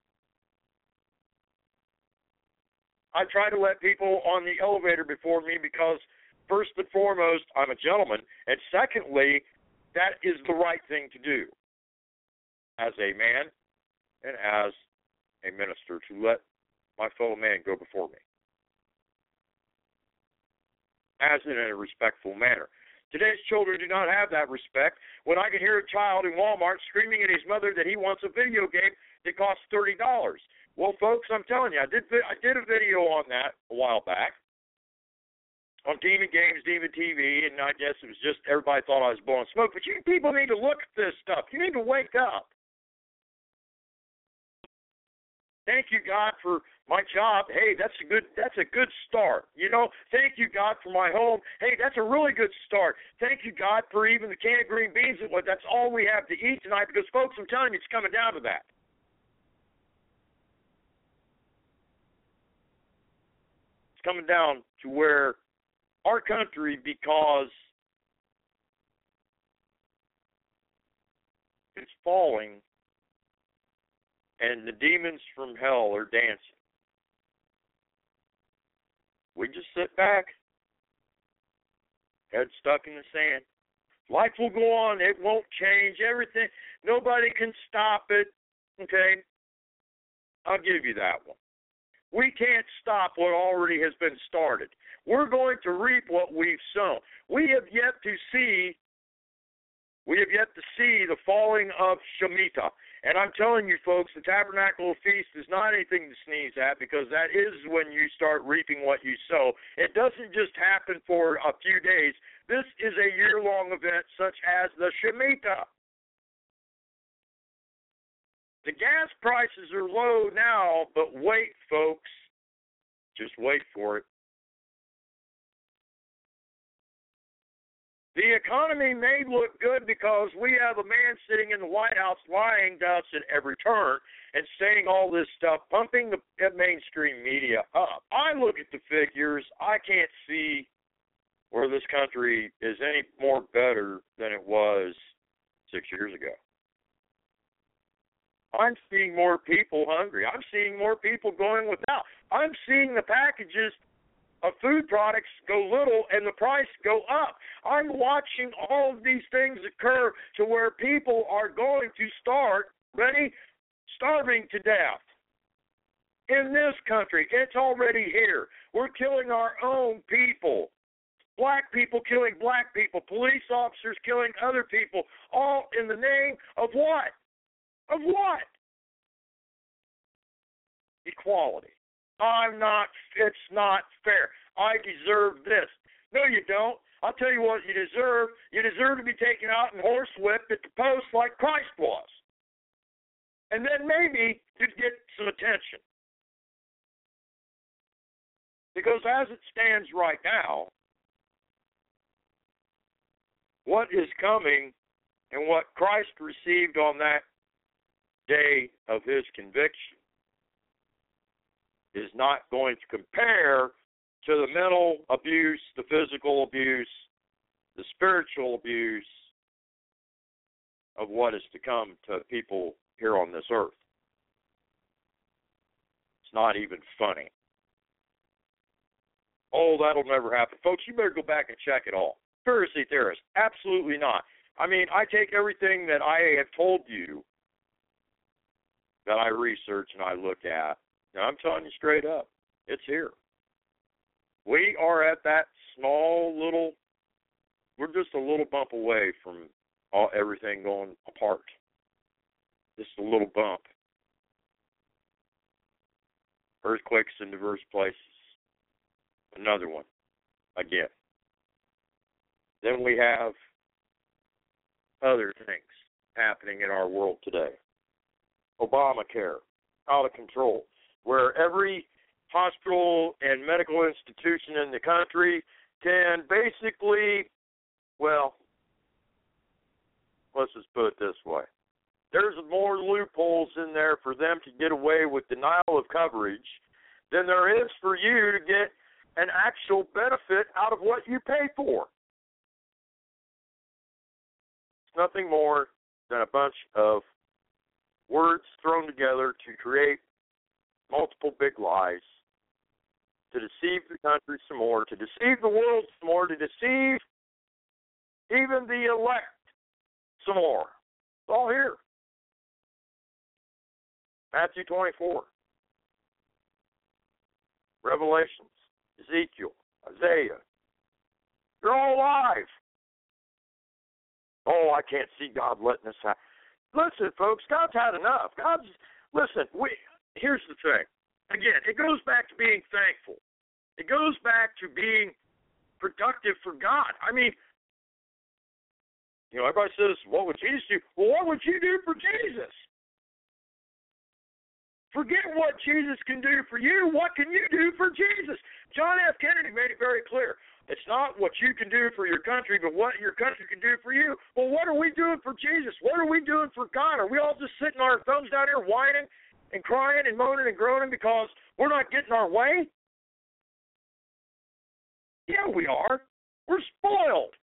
I try to let people on the elevator before me because, first and foremost, I'm a gentleman, and secondly, that is the right thing to do as a man and as a minister, to let my fellow man go before me, as in a respectful manner. Today's children do not have that respect. When I can hear a child in Walmart screaming at his mother that he wants a video game that costs thirty dollars. Well, folks, I'm telling you, I did I did a video on that a while back on Demon Games, Demon T V, and I guess it was just everybody thought I was blowing smoke. But you people need to look at this stuff. You need to wake up. Thank you, God, for my job. Hey, that's a good that's a good start. You know, thank you, God, for my home. Hey, that's a really good start. Thank you, God, for even the can of green beans. That's all we have to eat tonight because, folks, I'm telling you, it's coming down to that. It's coming down to where our country, because it's falling, and the demons from hell are dancing. We just sit back, head stuck in the sand. Life will go on. It won't change. Everything. Nobody can stop it. Okay? I'll give you that one. We can't stop what already has been started. We're going to reap what we've sown. We have yet to see, we have yet to see the falling of Shemitah. And I'm telling you, folks, the Tabernacle Feast is not anything to sneeze at, because that is when you start reaping what you sow. It doesn't just happen for a few days. This is a year-long event such as the Shemitah. The gas prices are low now, but wait, folks. Just wait for it. The economy may look good because we have a man sitting in the White House lying to us at every turn and saying all this stuff, pumping the mainstream media up. I look at the figures. I can't see where this country is any more better than it was six years ago. I'm seeing more people hungry. I'm seeing more people going without. I'm seeing the packages of food products go little and the price go up. I'm watching all of these things occur to where people are going to start, ready, starving to death. In this country, it's already here. We're killing our own people. Black people killing black people. Police officers killing other people. All in the name of what? Of what? Equality. I'm not, it's not fair. I deserve this. No, you don't. I'll tell you what you deserve. You deserve to be taken out and horsewhipped at the post like Christ was. And then maybe you'd get some attention. Because as it stands right now, what is coming and what Christ received on that day of his conviction is not going to compare to the mental abuse, the physical abuse, the spiritual abuse of what is to come to people here on this earth. It's not even funny. Oh, that'll never happen. Folks, you better go back and check it all. Conspiracy theorists, absolutely not. I mean, I take everything that I have told you that I research and I look at, and I'm telling you straight up, it's here. We are at that small little, we're just a little bump away from all everything going apart. Just a little bump. Earthquakes in diverse places. Another one. Again. Then we have other things happening in our world today. Obamacare, out of control, where every hospital and medical institution in the country can basically, well, let's just put it this way. There's more loopholes in there for them to get away with denial of coverage than there is for you to get an actual benefit out of what you pay for. It's nothing more than a bunch of words thrown together to create multiple big lies, to deceive the country some more, to deceive the world some more, to deceive even the elect some more. It's all here. Matthew twenty-four, Revelations, Ezekiel, Isaiah. They're all alive. Oh, I can't see God letting this happen. Listen, folks, God's had enough. God's, listen, we, here's the thing. Again, it goes back to being thankful. It goes back to being productive for God. I mean, you know, everybody says, what would Jesus do? Well, what would you do for Jesus? Forget what Jesus can do for you. What can you do for Jesus? John F. Kennedy made it very clear. It's not what you can do for your country, but what your country can do for you. Well, what are we doing for Jesus? What are we doing for God? Are we all just sitting our thumbs down here whining and crying and moaning and groaning because we're not getting our way? Yeah, we are. We're spoiled.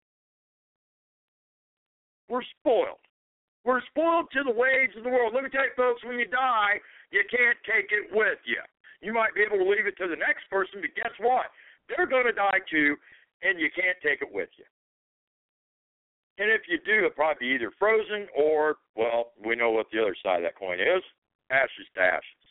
We're spoiled. We're spoiled to the ways of the world. Let me tell you, folks, when you die, you can't take it with you. You might be able to leave it to the next person, but guess what? They're going to die too, and you can't take it with you. And if you do, it'll probably be either frozen or, well, we know what the other side of that coin is, ashes to ashes.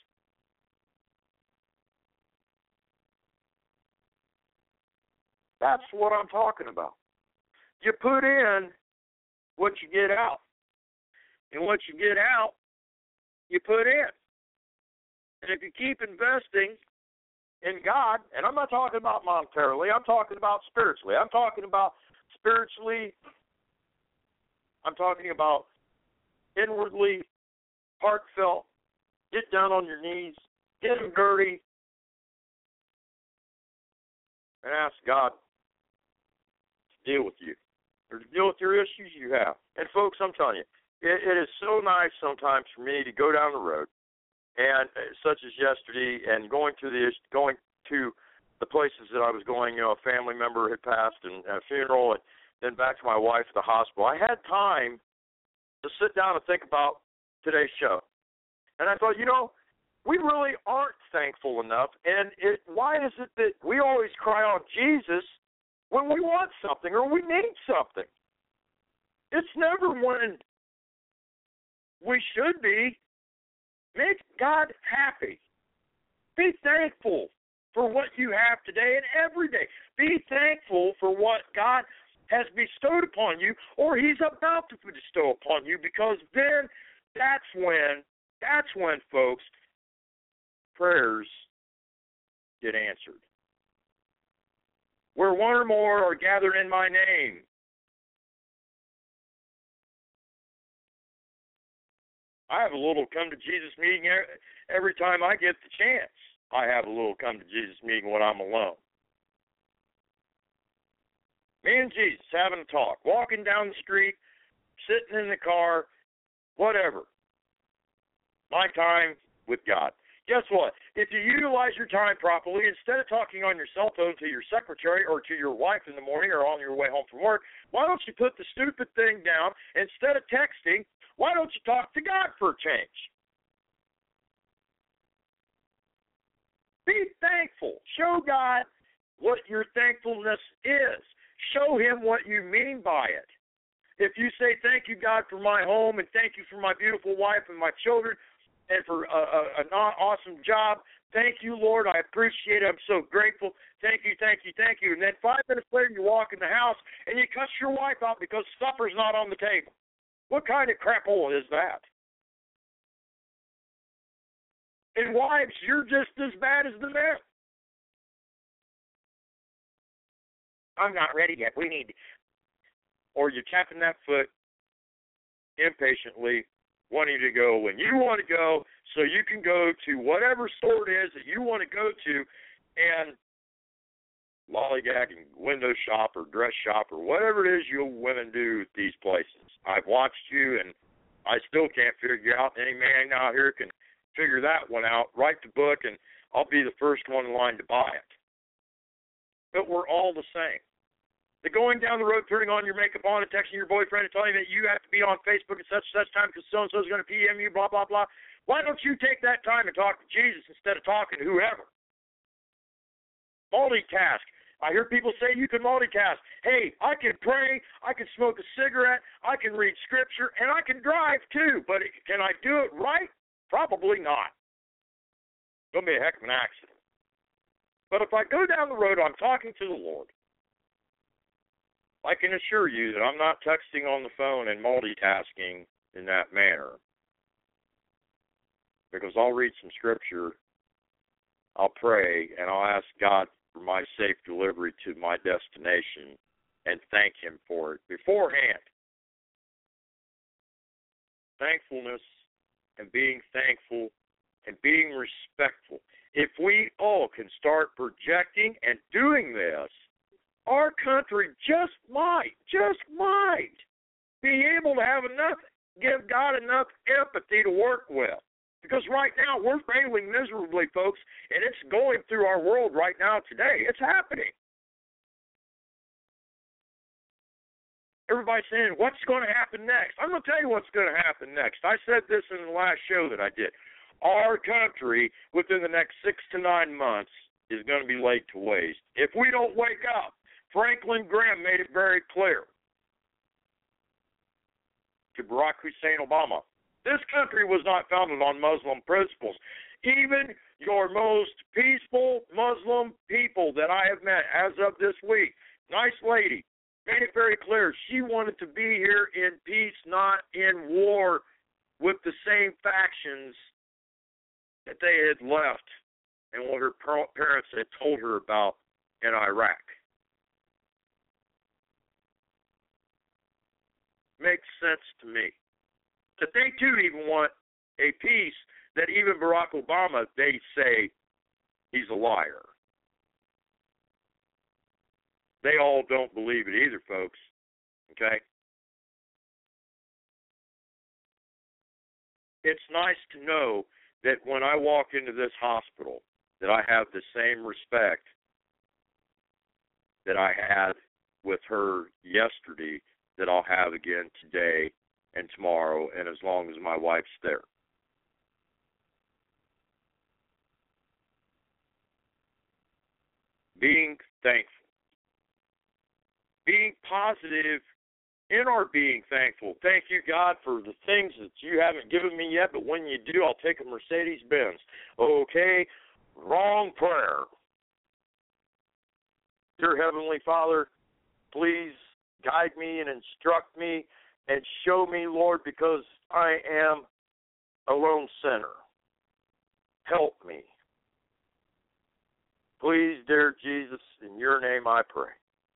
That's what I'm talking about. You put in what you get out. And what you get out, you put in. And if you keep investing in God, and I'm not talking about monetarily, I'm talking about spiritually. I'm talking about spiritually, I'm talking about inwardly, heartfelt, get down on your knees, get them dirty, and ask God to deal with you, or to deal with your issues you have. And folks, I'm telling you, it, it is so nice sometimes for me to go down the road, and uh, such as yesterday, and going to the going to the places that I was going. You know, a family member had passed, and a funeral, and then back to my wife at the hospital. I had time to sit down and think about today's show, and I thought, you know, we really aren't thankful enough. And it, why is it that we always cry out Jesus when we want something or we need something? It's never when we should be. Make God happy. Be thankful for what you have today and every day. Be thankful for what God has bestowed upon you, or He's about to bestow upon you, because then that's when, that's when, folks, prayers get answered. Where one or more are gathered in my name, I have a little come to Jesus meeting every time I get the chance. I have a little come to Jesus meeting when I'm alone. Me and Jesus having a talk, walking down the street, sitting in the car, whatever. My time with God. Guess what? If you utilize your time properly, instead of talking on your cell phone to your secretary or to your wife in the morning or on your way home from work, why don't you put the stupid thing down? Instead of texting, why don't you talk to God for a change? Be thankful. Show God what your thankfulness is. Show Him what you mean by it. If you say, thank you, God, for my home, and thank you for my beautiful wife and my children, and for a, a, an awesome job, thank you, Lord, I appreciate it, I'm so grateful, thank you, thank you, thank you. And then five minutes later, you walk in the house, and you cuss your wife out because supper's not on the table. What kind of crapola is that? And wives, you're just as bad as the men. I'm not ready yet. We need... Or you're tapping that foot impatiently, wanting to go when you want to go, so you can go to whatever store it is that you want to go to and lollygag and window shop or dress shop or whatever it is you women do at these places. I've watched you, and I still can't figure out. Any man out here can figure that one out. Write the book, and I'll be the first one in line to buy it. But we're all the same. The going down the road, turning on your makeup on, and texting your boyfriend and telling him that you have to be on Facebook at such and such time because so-and-so is going to P M you, blah, blah, blah. Why don't you take that time and talk to Jesus instead of talking to whoever? Multitask. I hear people say you can multitask. Hey, I can pray, I can smoke a cigarette, I can read Scripture, and I can drive too. But can I do it right? Probably not. It's going to be a heck of an accident. But if I go down the road, I'm talking to the Lord. I can assure you that I'm not texting on the phone and multitasking in that manner. Because I'll read some Scripture, I'll pray, and I'll ask God for my safe delivery to my destination and thank Him for it beforehand. Thankfulness and being thankful and being respectful. If we all can start projecting and doing this, our country just might, just might be able to have enough, give God enough empathy to work with. Because right now we're failing miserably, folks, and it's going through our world right now today. It's happening. Everybody's saying, what's going to happen next? I'm going to tell you what's going to happen next. I said this in the last show that I did. Our country, within the next six to nine months, is going to be laid to waste. If we don't wake up, Franklin Graham made it very clear to Barack Hussein Obama. This country was not founded on Muslim principles. Even your most peaceful Muslim people that I have met as of this week, nice lady, made it very clear she wanted to be here in peace, not in war with the same factions that they had left and what her parents had told her about in Iraq. Makes sense to me. That they too even want a peace that even Barack Obama, they say he's a liar. They all don't believe it either, folks. Okay? It's nice to know that when I walk into this hospital, that I have the same respect that I had with her yesterday that I'll have again today and tomorrow, and as long as my wife's there. Being thankful. Being positive in our being thankful. Thank you, God, for the things that you haven't given me yet, but when you do, I'll take a Mercedes-Benz. Okay, wrong prayer. Dear Heavenly Father, please guide me and instruct me and show me, Lord, because I am a lone sinner. Help me. Please, dear Jesus, in your name I pray.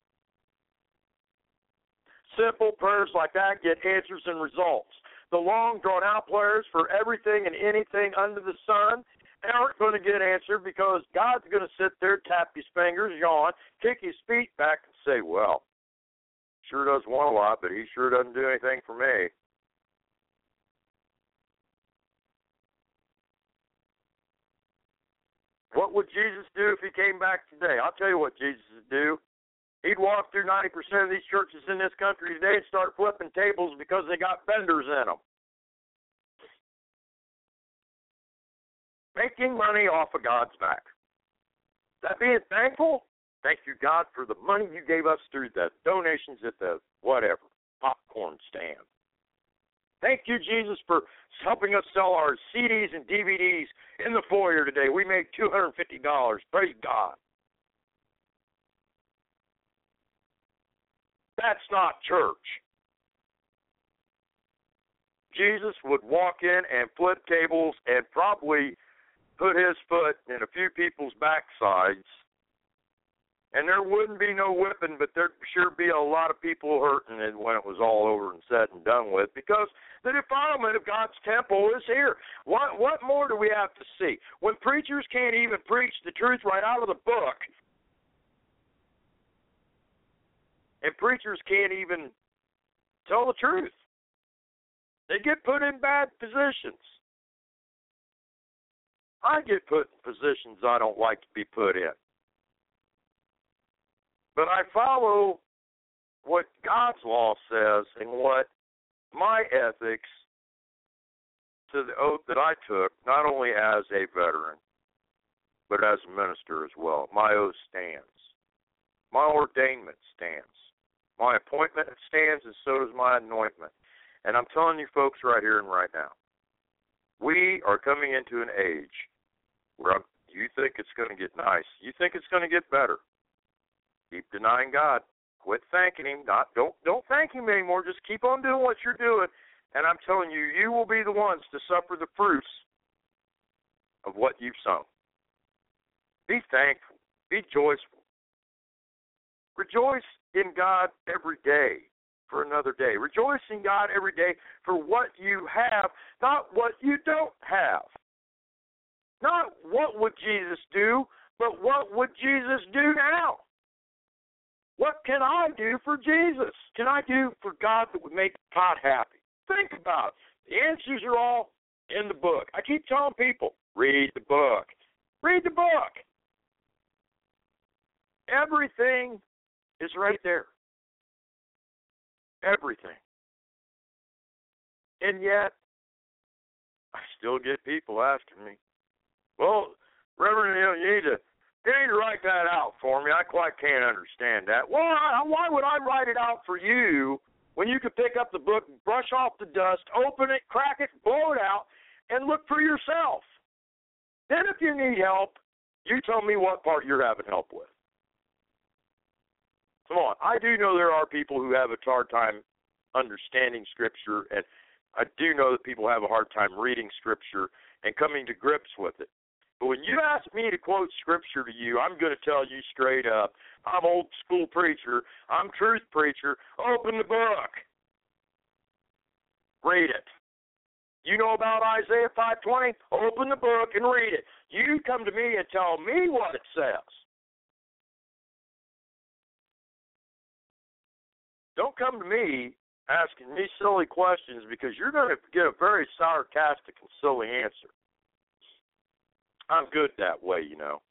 Simple prayers like that get answers and results. The long, drawn-out prayers for everything and anything under the sun aren't going to get answered because God's going to sit there, tap his fingers, yawn, kick his feet back, and say, well, sure does want a lot, but he sure doesn't do anything for me. What would Jesus do if he came back today? I'll tell you what Jesus would do. He'd walk through ninety percent of these churches in this country today and start flipping tables because they got vendors in them. Making money off of God's back. That being thankful, thank you, God, for the money you gave us through the donations at the whatever, popcorn stand. Thank you, Jesus, for helping us sell our C Ds and D V Ds in the foyer today. We made two hundred fifty dollars. Praise God. That's not church. Jesus would walk in and flip tables and probably put his foot in a few people's backsides, and there wouldn't be no whipping, but there'd sure be a lot of people hurting when it was all over and said and done with, because the defilement of God's temple is here. What, what more do we have to see? When preachers can't even preach the truth right out of the book, and preachers can't even tell the truth, they get put in bad positions. I get put in positions I don't like to be put in. But I follow what God's law says and what my ethics to the oath that I took, not only as a veteran, but as a minister as well. My oath stands. My ordainment stands. My appointment stands, and so does my anointment. And I'm telling you folks right here and right now, we are coming into an age where I'm, you think it's going to get nice. You think it's going to get better. Keep denying God. Quit thanking him. Not don't don't thank him anymore. Just keep on doing what you're doing. And I'm telling you, you will be the ones to suffer the fruits of what you've sown. Be thankful. Be joyful. Rejoice in God every day for another day. Rejoice in God every day for what you have, not what you don't have. what would Jesus do, but what would Jesus do now? What can I do for Jesus? Can I do for God that would make God happy? Think about it. The answers are all in the book. I keep telling people, read the book. Read the book. Everything is right there. Everything. And yet, I still get people asking me, well, Reverend, you, know, you need to you need to write that out for me. I quite can't understand that. Well, I, why would I write it out for you when you could pick up the book, brush off the dust, open it, crack it, blow it out, and look for yourself? Then if you need help, you tell me what part you're having help with. Come on. I do know there are people who have a hard time understanding Scripture, and I do know that people have a hard time reading Scripture and coming to grips with it. But when you ask me to quote Scripture to you, I'm going to tell you straight up, I'm old school preacher, I'm truth preacher, open the book. Read it. You know about Isaiah five twenty? Open the book and read it. You come to me and tell me what it says. Don't come to me asking me silly questions, because you're going to get a very sarcastic and silly answer. I'm good that way, you know.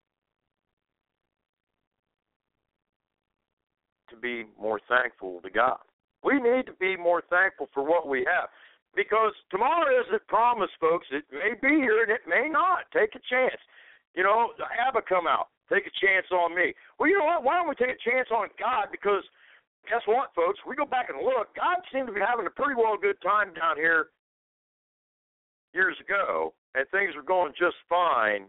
To be more thankful to God. We need to be more thankful for what we have, because tomorrow isn't promised, folks. It may be here and it may not. Take a chance. You know, ABBA come out. Take a chance on me. Well, you know what? Why don't we take a chance on God? Because guess what, folks? We go back and look. God seemed to be having a pretty well good time down here years ago, and things were going just fine.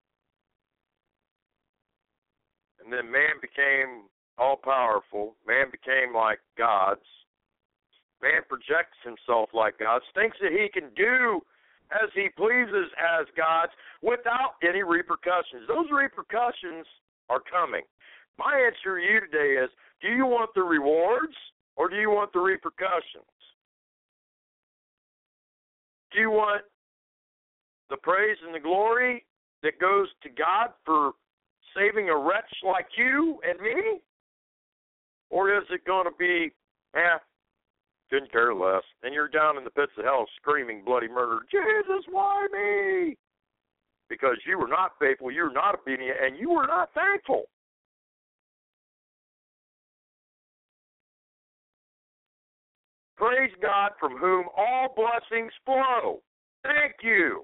And then man became all-powerful. Man became like gods. Man projects himself like gods, thinks that he can do as he pleases as gods without any repercussions. Those repercussions are coming. My answer to you today is, do you want the rewards or do you want the repercussions? Do you want the praise and the glory that goes to God for saving a wretch like you and me? Or is it going to be, eh, couldn't care less, and you're down in the pits of hell screaming bloody murder, Jesus, why me? Because you were not faithful, you were not obedient, and you were not thankful. Praise God, from whom all blessings flow. Thank you.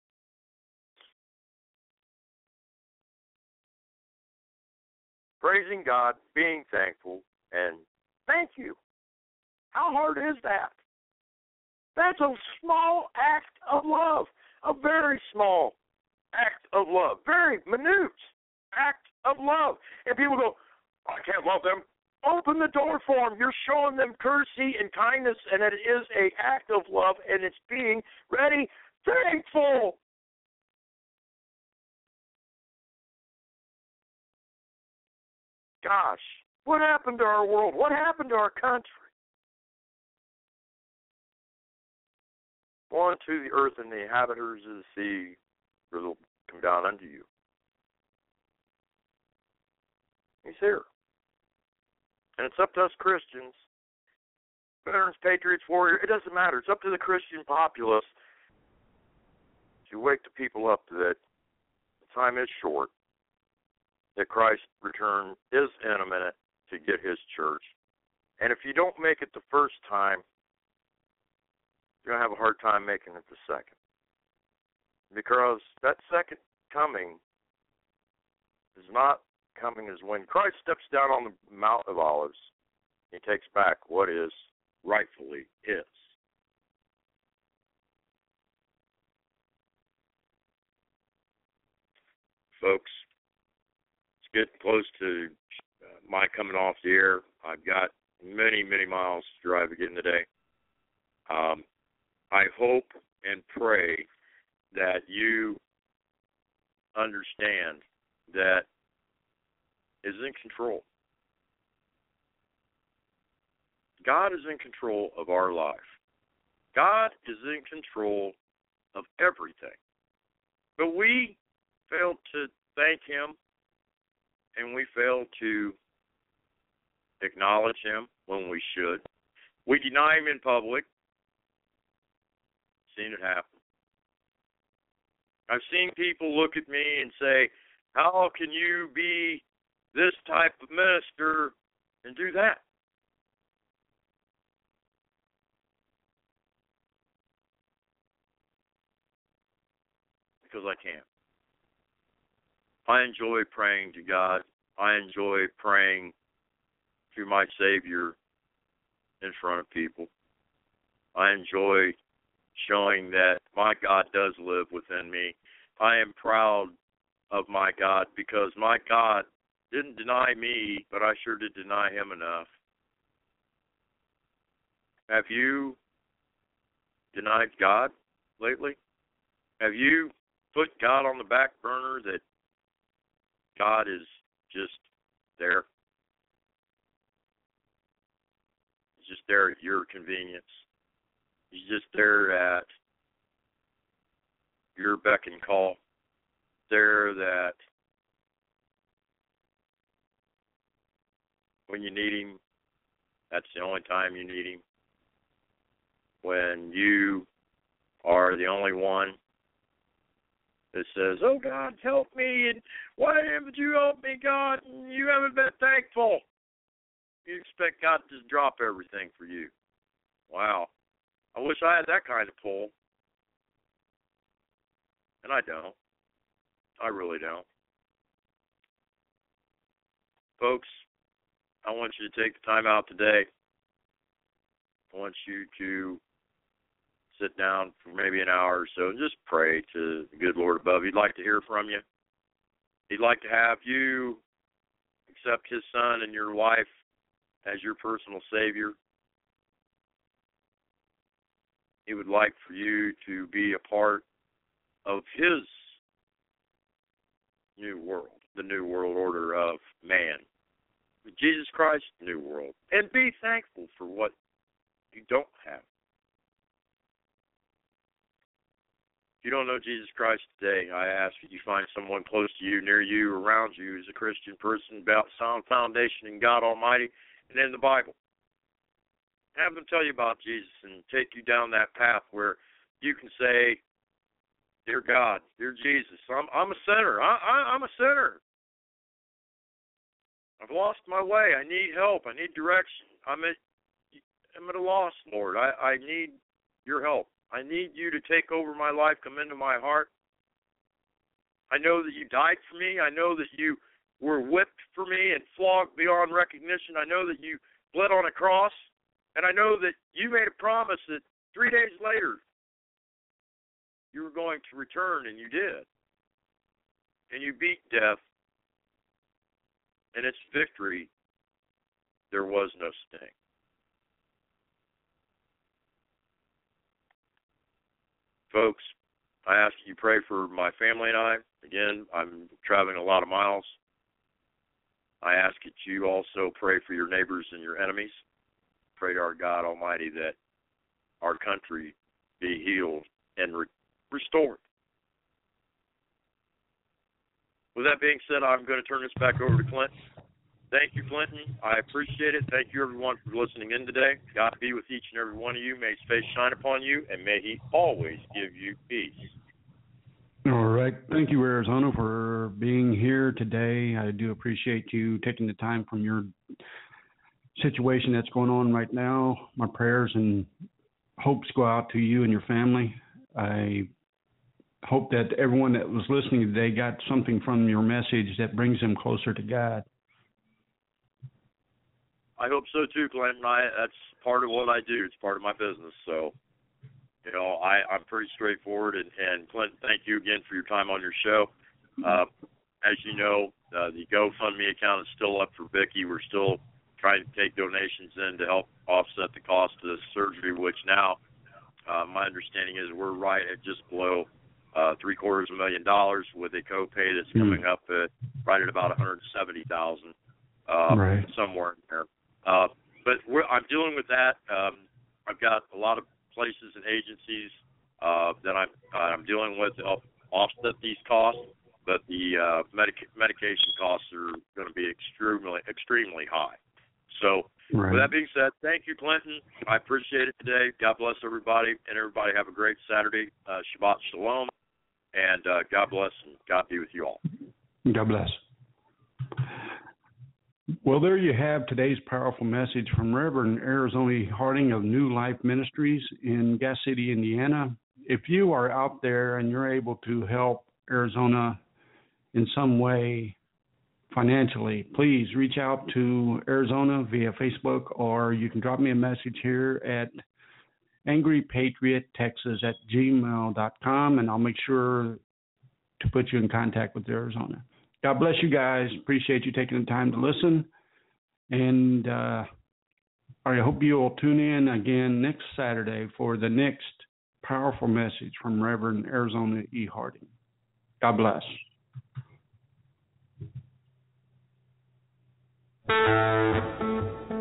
Praising God, being thankful, and thank you. How hard is that? That's a small act of love, a very small act of love, very minute act of love. And people go, oh, I can't love them. Open the door for them. You're showing them courtesy and kindness, and it is an act of love, and it's being ready, thankful. Gosh, what happened to our world? What happened to our country? Go unto the earth and the inhabitants of the sea, for they'll come down unto you. He's here. And it's up to us Christians, veterans, patriots, warriors, it doesn't matter. It's up to the Christian populace to wake the people up that the time is short, that Christ's return is imminent to get his church. And if you don't make it the first time, you're going to have a hard time making it the second. Because that second coming is not coming as when Christ steps down on the Mount of Olives, he takes back what is rightfully his. Folks, it's getting close to uh, my coming off the air. I've got many, many miles to drive again today. Um, I hope and pray that you understand that is in control. God is in control of our life. God is in control of everything. But we fail to thank him, and we fail to acknowledge him when we should. We deny him in public. Seen it happen. I've seen people look at me and say, how can you be this type of minister and do that? Because I can't. I enjoy praying to God. I enjoy praying to my Savior in front of people. I enjoy showing that my God does live within me. I am proud of my God because my God didn't deny me, but I sure did deny him enough. Have you denied God lately? Have you put God on the back burner that God is just there? He's just there at your convenience. He's just there at your beck and call. There that when you need him, that's the only time you need him. When you are the only one that says, oh, God, help me, and why haven't you helped me, God, and you haven't been thankful. You expect God to just drop everything for you. Wow. I wish I had that kind of pull. And I don't. I really don't. Folks, I want you to take the time out today. I want you to sit down for maybe an hour or so and just pray to the good Lord above. He'd like to hear from you. He'd like to have you accept his son in your life as your personal Savior. He would like for you to be a part of his new world, the new world order of man. Jesus Christ's new world. And be thankful for what you don't have. If you don't know Jesus Christ today, I ask that you find someone close to you, near you, around you who's a Christian person, about sound foundation in God Almighty and in the Bible. Have them tell you about Jesus and take you down that path where you can say, dear God, dear Jesus, I'm, I'm a sinner. I, I, I'm a sinner. I've lost my way. I need help. I need direction. I'm at, I'm at a loss, Lord. I, I need your help. I need you to take over my life, come into my heart. I know that you died for me. I know that you were whipped for me and flogged beyond recognition. I know that you bled on a cross. And I know that you made a promise that three days later you were going to return, and you did. And you beat death. And its victory, there was no sting. Folks, I ask you pray for my family and I. Again, I'm traveling a lot of miles. I ask that you also pray for your neighbors and your enemies. Pray to our God Almighty that our country be healed and re- restored. With that being said, I'm going to turn this back over to Clinton. Thank you, Clinton. I appreciate it. Thank you, everyone, for listening in today. God be with each and every one of you. May his face shine upon you, and may he always give you peace. All right. Thank you, Arizona, for being here today. I do appreciate you taking the time from your situation that's going on right now. My prayers and hopes go out to you and your family. I hope that everyone that was listening today got something from your message that brings them closer to God. I hope so too, Clinton. I, that's part of what I do. It's part of my business. So, you know, I, I'm pretty straightforward. And, and Clinton, thank you again for your time on your show. Uh, as you know, uh, the GoFundMe account is still up for Vicki. We're still trying to take donations in to help offset the cost of the surgery, which now uh, my understanding is we're right at just below uh, three quarters of a million dollars with a copay that's coming up at right at about one hundred seventy thousand dollars, uh, right. somewhere in there. Uh, but we're, I'm dealing with that. Um, I've got a lot of places and agencies uh, that I'm, I'm dealing with to help offset these costs. but the uh, medic- medication costs are going to be extremely, extremely high. So, right. with that being said, thank you, Clinton. I appreciate it today. God bless everybody, and everybody have a great Saturday. Uh, Shabbat Shalom, and uh, God bless, and God be with you all. God bless. Well, there you have today's powerful message from Reverend Arizona Harding of New Life Ministries in Gas City, Indiana. If you are out there and you're able to help Arizona in some way financially, please reach out to Arizona via Facebook, or you can drop me a message here at angry patriot texas at gmail dot com, and I'll make sure to put you in contact with Arizona. God bless you guys. Appreciate you taking the time to listen. And uh, I hope you will tune in again next Saturday for the next powerful message from Reverend Arizona E. Harding. God bless. Thank you.